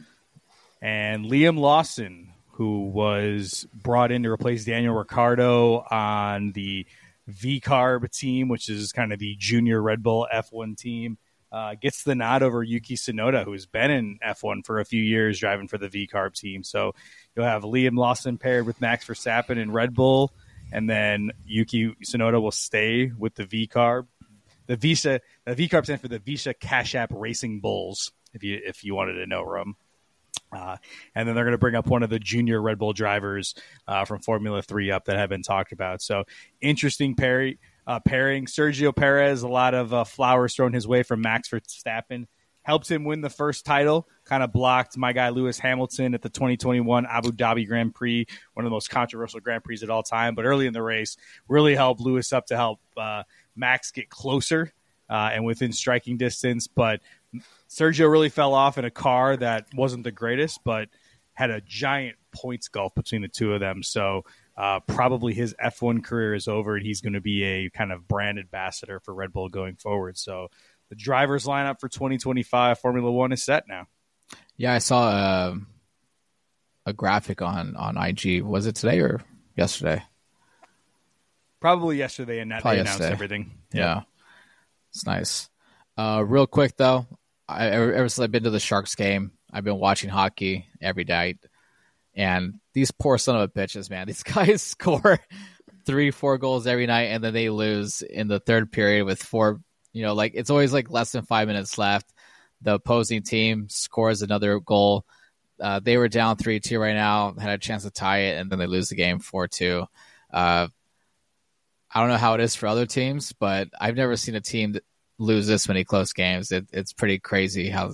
And Liam Lawson, who was brought in to replace Daniel Ricciardo on the V-Carb team, which is kind of the junior Red Bull F1 team, gets the nod over Yuki Tsunoda, who's been in F1 for a few years driving for the V-Carb team. So you'll have Liam Lawson paired with Max Verstappen in Red Bull, and then Yuki Tsunoda will stay with the V-Carb. The V-Carb stands for the Visa Cash App Racing Bulls, if you wanted to know, Rum. And then they're going to bring up one of the junior Red Bull drivers from Formula 3 up that have been talked about. So interesting pairing. Sergio Perez, a lot of flowers thrown his way from Max Verstappen. Helps him win the first title. Kind of blocked my guy Lewis Hamilton at the 2021 Abu Dhabi Grand Prix, one of the most controversial Grand Prix at all time. But early in the race, really helped Lewis up to help Max get closer and within striking distance. But Sergio really fell off in a car that wasn't the greatest, but had a giant points gulf between the two of them. So probably his F1 career is over, and he's going to be a kind of brand ambassador for Red Bull going forward. So the drivers lineup for 2025 Formula One is set now. Yeah, I saw a graphic on IG. Was it today or yesterday? Probably yesterday, and Probably they announced yesterday. everything. Yeah. It's nice. Real quick, though, ever since I've been to the Sharks game, I've been watching hockey every night. And these poor son of a bitches, man. These guys score 3-4 goals every night, and then they lose in the third period with four. It's always like less than 5 minutes left. The opposing team scores another goal. They were down 3-2 right now, had a chance to tie it, and then they lose the game 4-2. I don't know how it is for other teams, but I've never seen a team that lose this many close games. It's pretty crazy how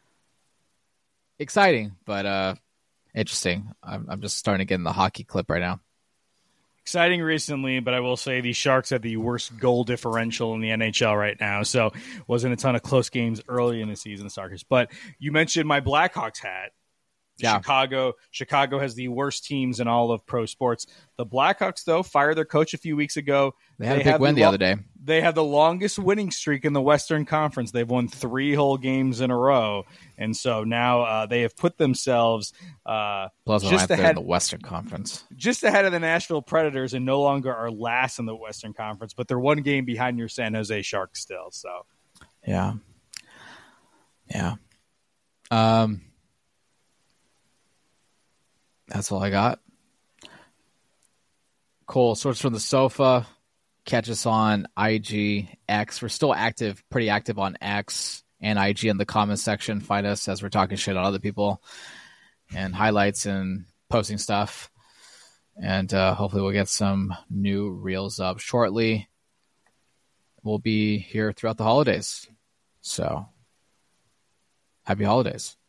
exciting, but interesting. I'm just starting to get in the hockey clip right now. Exciting recently, but I will say the Sharks have the worst goal differential in the NHL right now. So wasn't a ton of close games early in the season, Starkers. But you mentioned my Blackhawks hat. Yeah. Chicago has the worst teams in all of pro sports. The Blackhawks, though, fired their coach a few weeks ago. They had a big win the other day. They have the longest winning streak in the Western Conference. They've won 3 whole games in a row. And so now they have put themselves just ahead in the Western Conference. Just ahead of the Nashville Predators, and no longer are last in the Western Conference, but they're one game behind your San Jose Sharks still. So, yeah. That's all I got. Cool. Sorts from the sofa. Catch us on IG, X. We're still active, pretty active on X and IG in the comments section. Find us as we're talking shit on other people and highlights and posting stuff. And hopefully we'll get some new reels up shortly. We'll be here throughout the holidays. So, happy holidays.